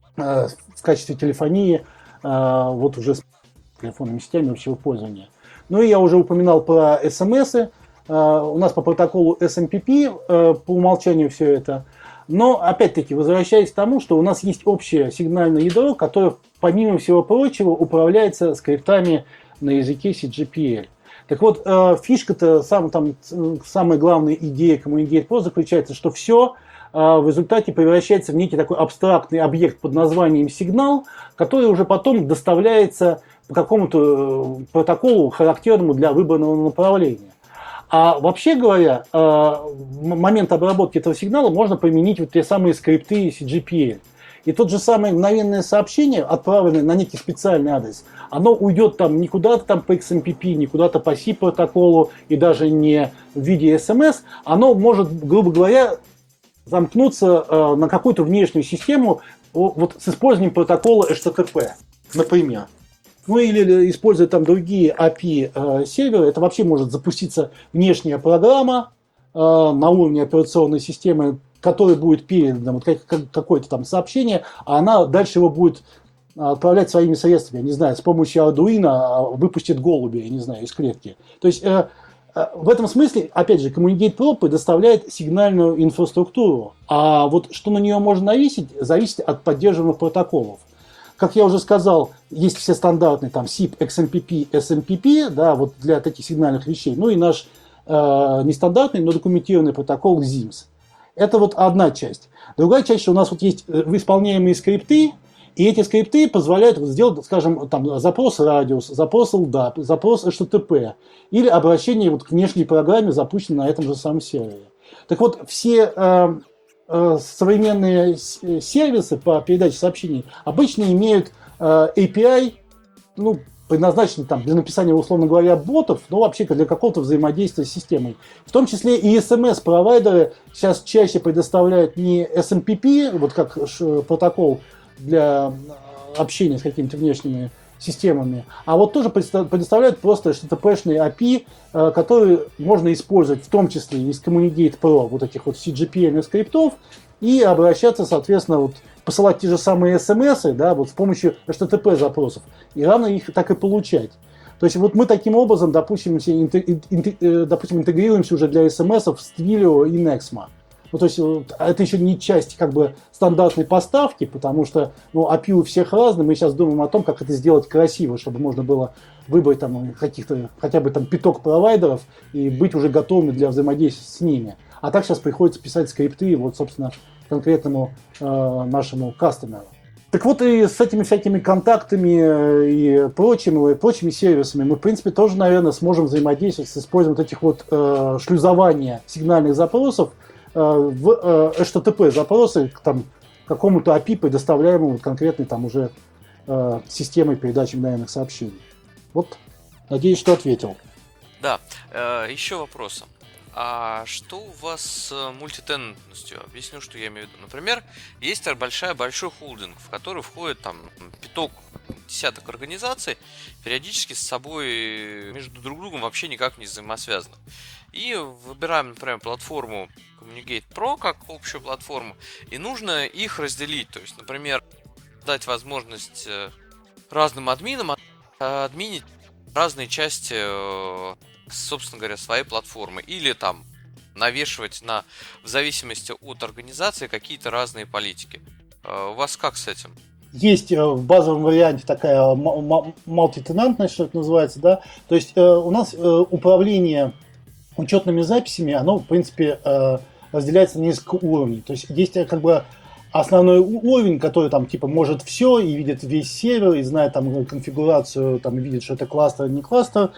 в качестве телефонии вот уже с телефонными сетями общего пользования. Ну и я уже упоминал про СМСы. У нас по протоколу SMPP по умолчанию все это. Но, опять-таки, возвращаясь к тому, что у нас есть общее сигнальное ядро, которое, помимо всего прочего, управляется скриптами на языке CGPL. Так вот, фишка-то, самая главная идея Communicate Pro заключается, что все в результате превращается в некий такой абстрактный объект под названием сигнал, который уже потом доставляется по какому-то протоколу, характерному для выбранного направления. А вообще говоря, момент обработки этого сигнала можно применить вот те самые скрипты CGPL. И тот же самое мгновенное сообщение, отправленное на некий специальный адрес, оно уйдет там не куда-то там по XMPP, не куда-то по SIP протоколу и даже не в виде SMS. Оно может, грубо говоря, замкнуться на какую-то внешнюю систему вот с использованием протокола HTTP, например. Ну или используя там другие API серверы, это вообще может запуститься внешняя программа на уровне операционной системы, которой будет передано вот какое-то там сообщение, а она дальше его будет отправлять своими средствами, я не знаю, с помощью Arduino выпустит голубя, я не знаю, из клетки. То есть в этом смысле, опять же, Communicate Pro предоставляет сигнальную инфраструктуру, а вот что на нее можно зависит от поддерживаемых протоколов. Как я уже сказал, есть все стандартные там SIP, XMPP, SMPP, да, вот для таких сигнальных вещей. Ну и наш нестандартный, но документированный протокол ZIMS. Это вот одна часть. Другая часть, что у нас вот есть исполняемые скрипты, и эти скрипты позволяют вот сделать, скажем, там, запрос радиус, запрос LDAP, запрос HTTP или обращение вот к внешней программе, запущенной на этом же самом сервере. Так вот, все современные сервисы по передаче сообщений обычно имеют API, ну, предназначенный там для написания, условно говоря, ботов, но вообще для какого-то взаимодействия с системой. В том числе и SMS-провайдеры сейчас чаще предоставляют не SMPP, вот как протокол для общения с какими-то внешними системами, а вот тоже предоставляют просто HTTP-шные API, которые можно использовать в том числе из Communicate Pro, вот этих вот CGPL скриптов, и обращаться, соответственно, вот, посылать те же самые смс, да, вот с помощью HTTP запросов, и равно их так и получать. То есть вот мы таким образом, допустим, интегрируемся уже для смс-ов с Twilio и Nexmo. Ну, то есть это еще не часть как бы стандартной поставки, потому что API у всех разные. Мы сейчас думаем о том, как это сделать красиво, чтобы можно было выбрать там каких-то хотя бы там пяток провайдеров и быть уже готовыми для взаимодействия с ними. А так сейчас приходится писать скрипты вот, собственно, конкретному нашему кастомеру. Так вот и с этими всякими контактами и прочими сервисами мы, в принципе, тоже, наверное, сможем взаимодействовать с использованием вот этих вот шлюзования сигнальных запросов в HTTP запросы к там, какому-то API, предоставляемому конкретной там уже системой передачи мгновенных сообщений. Вот, надеюсь, что ответил.
Да, еще вопросы. А что у вас с мультитенантностью? Объясню, что я имею в виду. Например, есть большой холдинг, в который входит там пяток, десяток организаций, периодически с собой между друг другом вообще никак не взаимосвязаны. И выбираем, например, платформу Communicate Pro как общую платформу, и нужно их разделить. То есть, например, дать возможность разным админам админить разные части, собственно говоря, своей платформы. Или там навешивать в зависимости от организации какие-то разные политики. У вас как с этим?
Есть в базовом варианте такая мультитенантность, что это называется, да. То есть у нас управление учетными записями, оно, в принципе, разделяется на несколько уровней. То есть есть как бы основной уровень, который там типа может все и видит весь сервер, и знает там конфигурацию, там и видит, что это кластер, не кластер.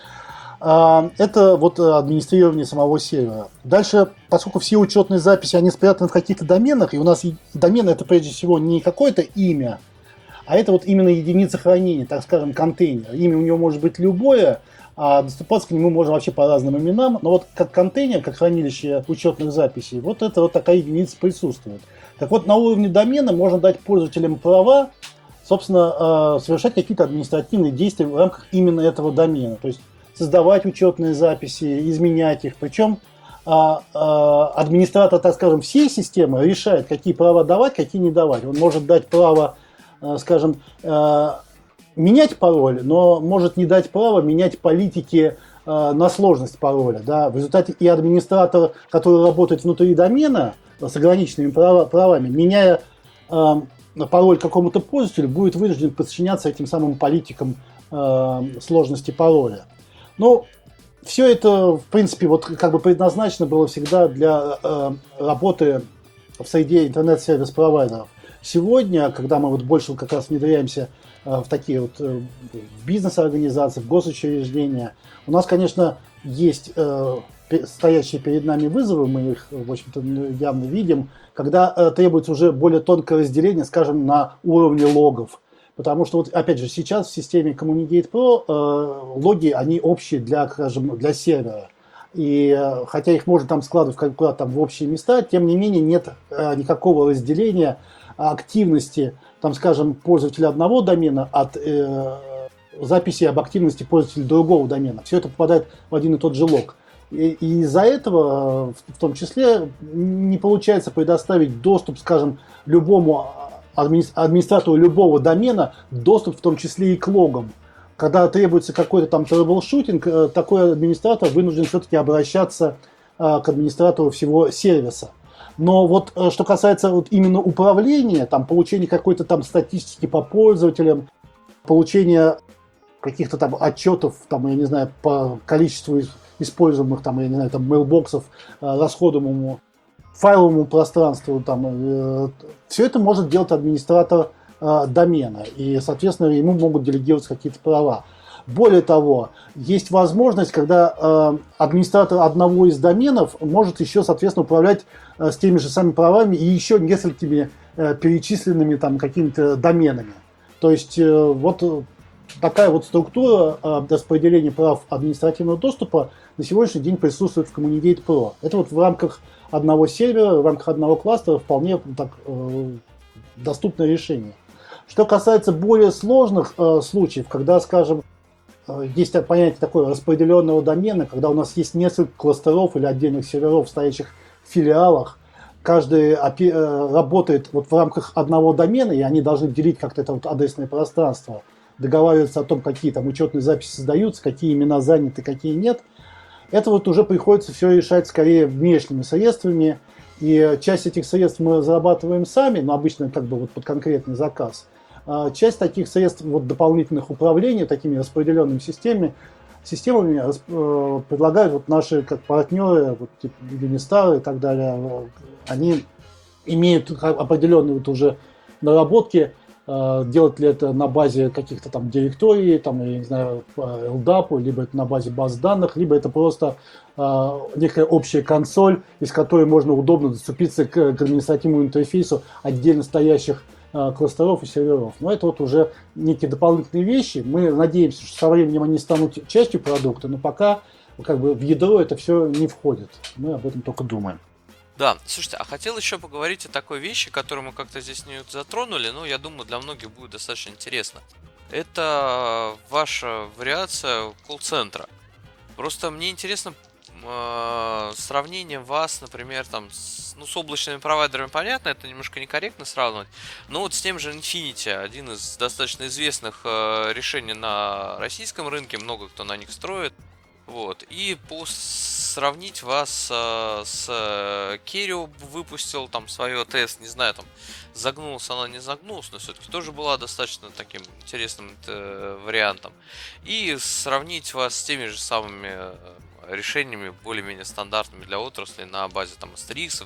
Это вот администрирование самого сервера. Дальше, поскольку все учетные записи, они спрятаны в каких-то доменах, и у нас домен это прежде всего не какое-то имя, а это вот именно единица хранения, так скажем, контейнер. Имя у него может быть любое, а доступаться к нему можно вообще по разным именам. Но вот как контейнер, как хранилище учетных записей, вот это вот такая единица присутствует. Так вот, на уровне домена можно дать пользователям права, собственно, совершать какие-то административные действия в рамках именно этого домена. То есть создавать учетные записи, изменять их. Причем администратор, так скажем, всей системы решает, какие права давать, какие не давать. Он может дать право, скажем, менять пароль, но может не дать право менять политики на сложность пароля. Да? В результате и администратор, который работает внутри домена с ограниченными правами, меняя пароль какому-то пользователю, будет вынужден подчиняться этим самым политикам сложности пароля. Ну, все это, в принципе, вот как бы предназначено было всегда для работы в среде интернет-сервис-провайдеров. Сегодня, когда мы вот больше как раз внедряемся в такие вот бизнес-организации, в госучреждения, у нас, конечно, есть стоящие перед нами вызовы, мы их, в общем-то, явно видим, когда требуется уже более тонкое разделение, скажем, на уровне логов. Потому что, вот, опять же, сейчас в системе Communicate Pro логи, они общие для, скажем, для сервера. И хотя их можно там складывать куда-то там в общие места, тем не менее нет никакого разделения активности, там, скажем, пользователя одного домена от записи об активности пользователя другого домена. Все это попадает в один и тот же лог. И из-за этого, в том числе, не получается предоставить доступ, скажем, любому администратору любого домена, доступ в том числе и к логам. Когда требуется какой-то там трэблшутинг, такой администратор вынужден все-таки обращаться к администратору всего сервиса. Но вот что касается вот именно управления, там, получения какой-то там статистики по пользователям, получения каких-то там отчетов, там, я не знаю, по количеству используемых там, я не знаю, там, мейлбоксов, расходуемому файловому пространству, там, все это может делать администратор домена, и, соответственно, ему могут делегировать какие-то права. Более того, есть возможность, когда администратор одного из доменов может еще, соответственно, управлять с теми же самыми правами и еще несколькими перечисленными там какими-то доменами. То есть вот такая вот структура распределения прав административного доступа на сегодняшний день присутствует в Communicate Pro. Это вот в рамках одного сервера, в рамках одного кластера вполне так, доступное решение. Что касается более сложных случаев, когда, скажем, есть понятие такое распределенного домена, когда у нас есть несколько кластеров или отдельных серверов, стоящих в филиалах, каждый работает вот в рамках одного домена, и они должны делить как-то это вот адресное пространство, договариваться о том, какие там учетные записи создаются, какие имена заняты, какие нет. Это вот уже приходится все решать скорее внешними средствами, и часть этих средств мы разрабатываем сами, но обычно как бы вот под конкретный заказ. Часть таких средств вот, дополнительных управления такими распределенными системами предлагают вот наши как партнеры, вот, типа Unistar и так далее. Они имеют определенные вот уже наработки, делать ли это на базе каких-то там директорий, там, я не знаю, LDAP, либо это на базе баз данных, либо это просто некая общая консоль, из которой можно удобно доступиться к административному интерфейсу отдельно стоящих кластеров и серверов. Но это вот уже некие дополнительные вещи. Мы надеемся, что со временем они станут частью продукта, но пока как бы в ядро это все не входит. Мы об этом только думаем.
Да, слушайте, а хотел еще поговорить о такой вещи, которую мы как-то здесь не затронули, но я думаю, для многих будет достаточно интересно. Это ваша вариация колл-центра. Просто мне интересно сравнение вас, например, там, с облачными провайдерами, понятно, это немножко некорректно сравнивать, но вот с тем же Infinity, один из достаточно известных решений на российском рынке, много кто на них строит, вот, и сравнить вас с Kerio выпустил там свое тест, не знаю, там, загнулась она, не загнулась, но все-таки тоже была достаточно таким интересным вариантом, и сравнить вас с теми же самыми решениями более-менее стандартными для отрасли на базе там STRX,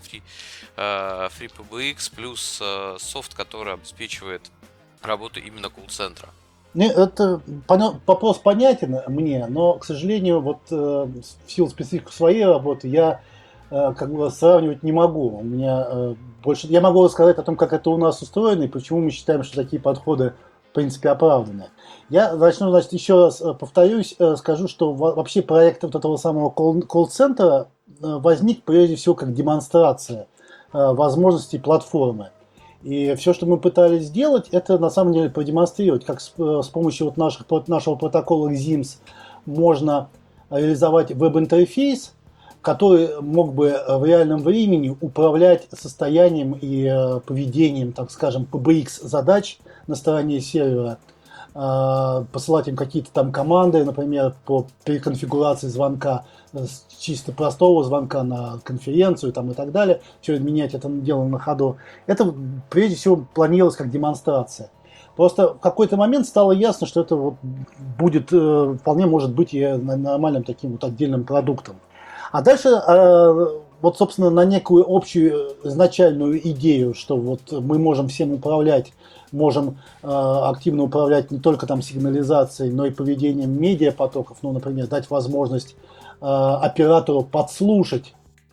FreePBX плюс софт, который обеспечивает работу именно колл-центра.
Это вопрос понятен мне, но, к сожалению, вот в силу специфики своей работы я как бы сравнивать не могу. У меня больше я могу рассказать о том, как это у нас устроено и почему мы считаем, что такие подходы в принципе оправданы. Я начну, значит, еще раз повторюсь, скажу, что вообще проект вот этого самого колл-центра возник прежде всего как демонстрация возможностей платформы. И все, что мы пытались сделать, это на самом деле продемонстрировать, как с помощью вот нашего протокола XIMS можно реализовать веб-интерфейс, который мог бы в реальном времени управлять состоянием и поведением, так скажем, PBX задач на стороне сервера, посылать им какие-то там команды, например, по переконфигурации звонка с чисто простого звонка на конференцию там, и так далее, все менять это дело на ходу. Это прежде всего планировалось как демонстрация. Просто в какой-то момент стало ясно, что это вот будет, вполне может быть и нормальным таким вот отдельным продуктом. А дальше, вот, собственно, на некую общую изначальную идею, что вот мы можем всем управлять, можем активно управлять не только там сигнализацией, но и поведением медиапотоков, ну, например, дать возможность оператору подслушать,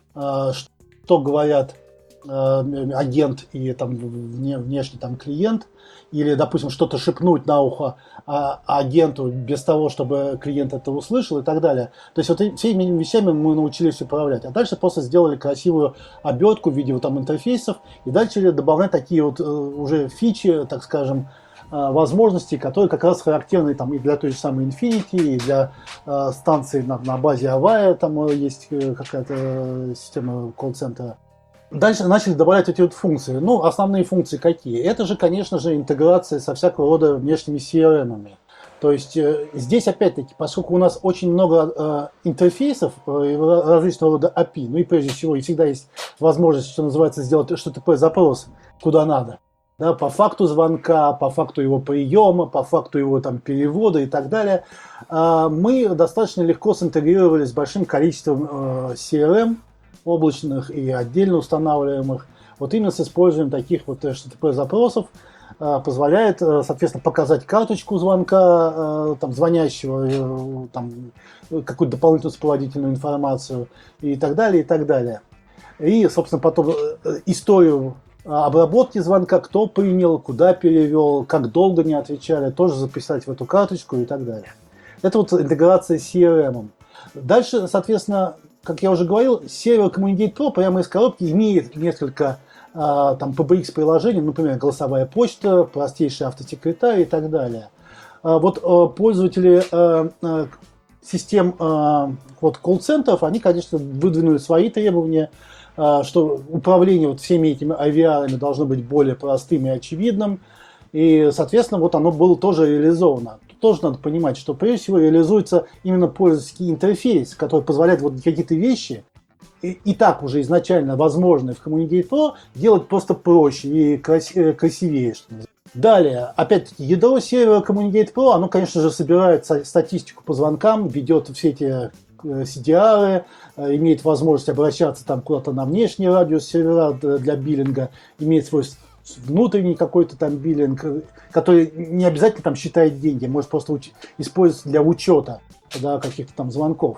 что говорят агент и там внешний там клиент, или, допустим, что-то шепнуть на ухо агенту без того, чтобы клиент это услышал и так далее. То есть вот всеми вещами мы научились управлять. А дальше просто сделали красивую обертку в виде вот там интерфейсов и дальше добавлять такие вот уже фичи, так скажем, возможности, которые как раз характерны там и для той же самой Infinity, и для станции на базе Avaya, там есть какая-то система колл-центра. Дальше начали добавлять эти вот функции. Ну, основные функции какие? Это же, конечно же, интеграция со всякого рода внешними CRM-ами. То есть здесь, опять-таки, поскольку у нас очень много интерфейсов различного рода API, ну и прежде всего, и всегда есть возможность, что называется, сделать HTTP-запрос куда надо. Да, по факту звонка, по факту его приема, по факту его там, перевода и так далее, мы достаточно легко синтегрировались с большим количеством CRM, облачных и отдельно устанавливаемых, вот именно с использованием таких вот HTTP-запросов, позволяет, соответственно, показать карточку звонка там, звонящего, там, какую-то дополнительную сопроводительную информацию и так далее, и так далее. И, собственно, потом историю обработки звонка, кто принял, куда перевел, как долго не отвечали, тоже записать в эту карточку и так далее. Это вот интеграция с CRM. Дальше, соответственно, как я уже говорил, сервер Communicate Pro прямо из коробки имеет несколько там PBX приложений, например, голосовая почта, простейший автосекретарь и так далее. Вот пользователи систем вот колл-центров, они, конечно, выдвинули свои требования, что управление вот всеми этими IVR должно быть более простым и очевидным. И, соответственно, вот оно было тоже реализовано. Тут тоже надо понимать, что прежде всего реализуется именно пользовательский интерфейс, который позволяет вот какие-то вещи, и так уже изначально возможные в Communicate Pro, делать просто проще и красивее. Далее, опять-таки, ядро сервера Communicate Pro, оно, конечно же, собирает статистику по звонкам, ведет все эти CDR, имеет возможность обращаться там куда-то на внешний радиус сервера для биллинга, имеет свой внутренний какой-то там биллинг, который не обязательно там считает деньги, может просто использоваться для учета, да, каких-то там звонков.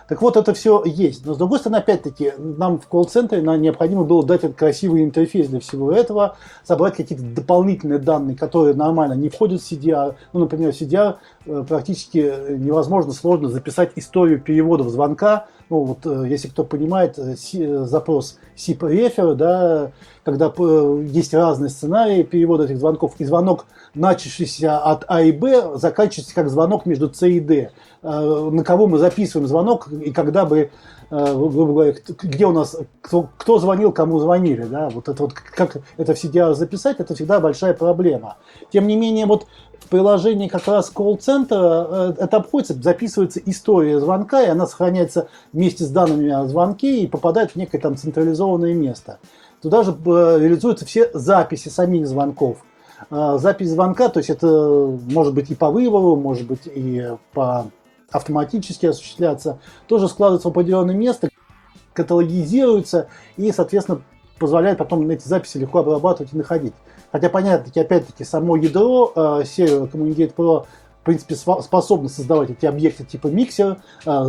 Так вот, это все есть. Но, с другой стороны, опять-таки, нам в колл-центре необходимо было дать этот красивый интерфейс для всего этого, собрать какие-то дополнительные данные, которые нормально не входят в CDR. Ну, например, в CDR практически невозможно, сложно записать историю переводов звонка. Ну, вот, если кто понимает, запрос SIP-рефер, да, когда есть разные сценарии перевода этих звонков, и звонок, начавшийся от А и Б, заканчивается как звонок между С и Д. На кого мы записываем звонок, и когда бы, грубо говоря, где у нас, кто звонил, кому звонили, да, вот это вот, как это в CDR записать, это всегда большая проблема. Тем не менее, вот в приложении как раз колл-центра это обходится, записывается история звонка, и она сохраняется вместе с данными о звонке и попадает в некое там централизованное место. Туда же реализуются все записи самих звонков. Запись звонка, то есть это может быть и по выбору, может быть и по автоматически осуществляться, тоже складывается в определенное место, каталогизируется и, соответственно, позволяет потом эти записи легко обрабатывать и находить. Хотя, понятно, опять-таки, само ядро сервера Communicate Pro в принципе способно создавать эти объекты типа миксер,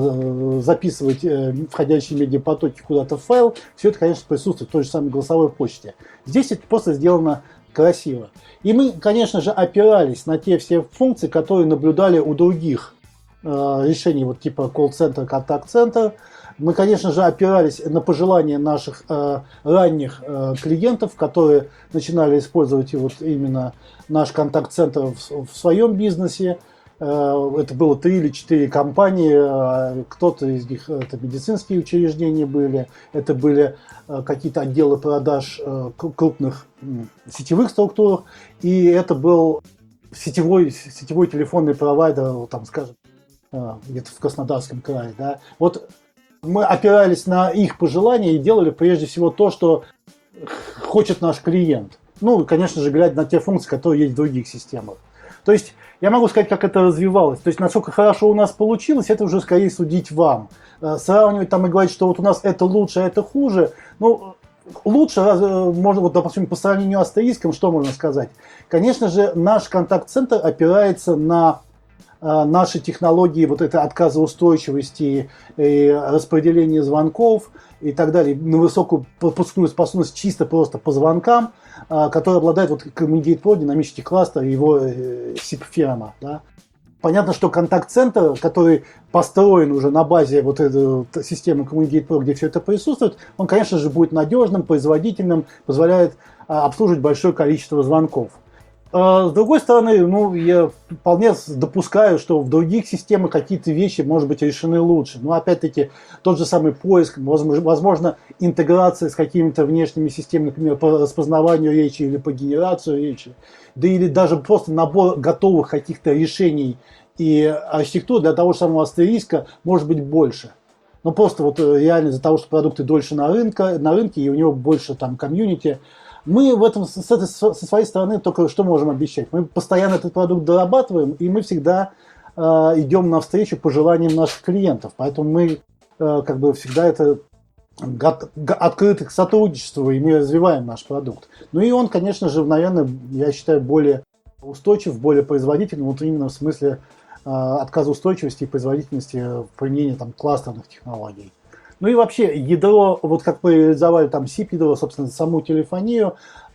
записывать входящие медиапотоки куда-то в файл. Все это, конечно, присутствует в той же самой голосовой почте. Здесь это просто сделано красиво. И мы, конечно же, опирались на те все функции, которые наблюдали у других решений вот типа колл-центр, контакт-центр. Мы, конечно же, опирались на пожелания наших ранних клиентов, которые начинали использовать вот именно наш контакт-центр в своем бизнесе. Это было 3 или 4 компании, кто-то из них это медицинские учреждения были, это были какие-то отделы продаж крупных сетевых структур, и это был сетевой телефонный провайдер, там, скажем, где-то в Краснодарском крае. Да. Вот мы опирались на их пожелания и делали прежде всего то, что хочет наш клиент. Ну, и, конечно же, глядя на те функции, которые есть в других системах. То есть, я могу сказать, как это развивалось. То есть, насколько хорошо у нас получилось, это уже скорее судить вам. Сравнивать там и говорить, что вот у нас это лучше, а это хуже. Ну, лучше, можно, вот, допустим, по сравнению с астериском, что можно сказать? Конечно же, наш контакт-центр опирается на наши технологии вот этой отказоустойчивости, и распределения звонков и так далее, на высокую пропускную способность чисто просто по звонкам, который обладает вот Communicate Pro, динамический кластер и его SIP-ферма. Да. Понятно, что контакт-центр, который построен уже на базе вот этой системы Communicate Pro, где все это присутствует, он, конечно же, будет надежным, производительным, позволяет обслуживать большое количество звонков. С другой стороны, ну, я вполне допускаю, что в других системах какие-то вещи, может быть, решены лучше. Но, опять-таки, тот же самый поиск, возможно, интеграция с какими-то внешними системами, например, по распознаванию речи или по генерации речи, да или даже просто набор готовых каких-то решений и архитектур для того же самого астериска может быть больше. Но просто вот реально из-за того, что продукты дольше на рынке и у него больше там комьюнити, мы в этом со своей стороны только что можем обещать. Мы постоянно этот продукт дорабатываем, и мы всегда идем навстречу пожеланиям наших клиентов. Поэтому мы как бы всегда это открыты к сотрудничеству, и мы развиваем наш продукт. Ну и он, конечно же, наверное, я считаю, более устойчив, более производительный, вот именно в смысле отказоустойчивости и производительности применения там кластерных технологий. Ну и вообще, ядро, вот как мы реализовали там SIP-ядро, собственно, саму телефонию,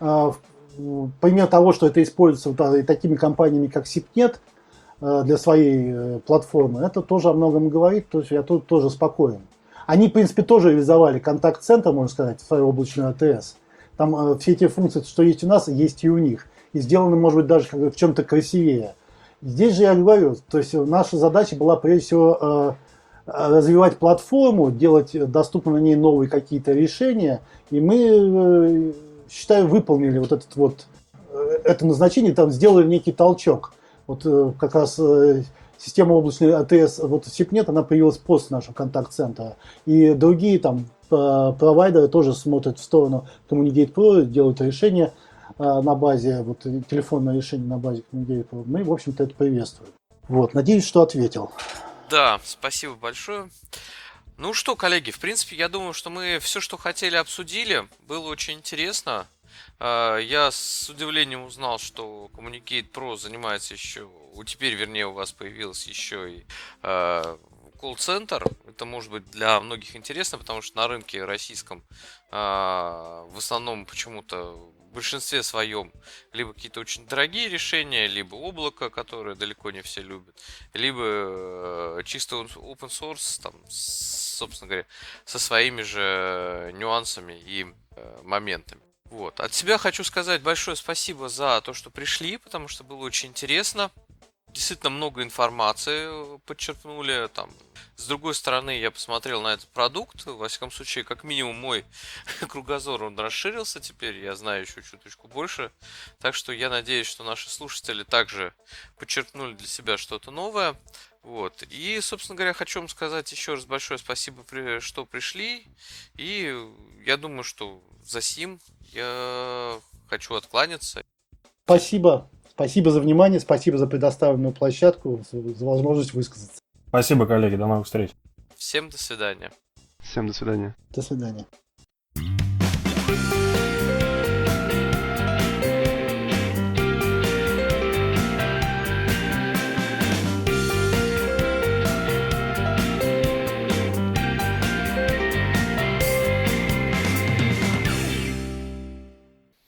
пример того, что это используется вот, и такими компаниями, как SIP.net для своей платформы, это тоже о многом говорит, то есть я тут тоже спокоен. Они, в принципе, тоже реализовали контакт-центр, можно сказать, в свою облачную АТС. Там все эти функции, что есть у нас, есть и у них. И сделаны, может быть, даже в чем-то красивее. Здесь же я говорю, то есть наша задача была, прежде всего, развивать платформу, делать доступны на ней новые какие-то решения, и мы, считаю, выполнили вот это назначение, там сделали некий толчок. Вот как раз система облачной АТС, вот SIP.net, она появилась после нашего контакт-центра, и другие там провайдеры тоже смотрят в сторону Communicate Pro, делают решения на базе, вот телефонное решение на базе Communicate Pro. Мы, в общем-то, это приветствуем. Вот, надеюсь, что ответил.
Да, спасибо большое. Ну что, коллеги, в принципе, я думаю, что мы все, что хотели, обсудили. Было очень интересно. Я с удивлением узнал, что Communicate Pro занимается еще... Теперь, вернее, у вас появился еще и колл-центр, Это может быть для многих интересно, потому что на рынке российском в основном почему-то в большинстве своем либо какие-то очень дорогие решения, либо облако, которое далеко не все любят, либо чисто open source, там, собственно говоря, со своими же нюансами и моментами. Вот. От себя хочу сказать большое спасибо за то, что пришли, потому что было очень интересно. Действительно много информации подчеркнули. Там. С другой стороны, я посмотрел на этот продукт. Во всяком случае, как минимум мой кругозор он расширился теперь. Я знаю еще чуточку больше. Так что я надеюсь, что наши слушатели также подчеркнули для себя что-то новое. Вот. И, собственно говоря, хочу вам сказать еще раз большое спасибо, что пришли. И я думаю, что за сим я хочу откланяться.
Спасибо. Спасибо за внимание, спасибо за предоставленную площадку, за возможность высказаться.
Спасибо, коллеги, до новых встреч.
Всем до свидания.
Всем до свидания.
До свидания.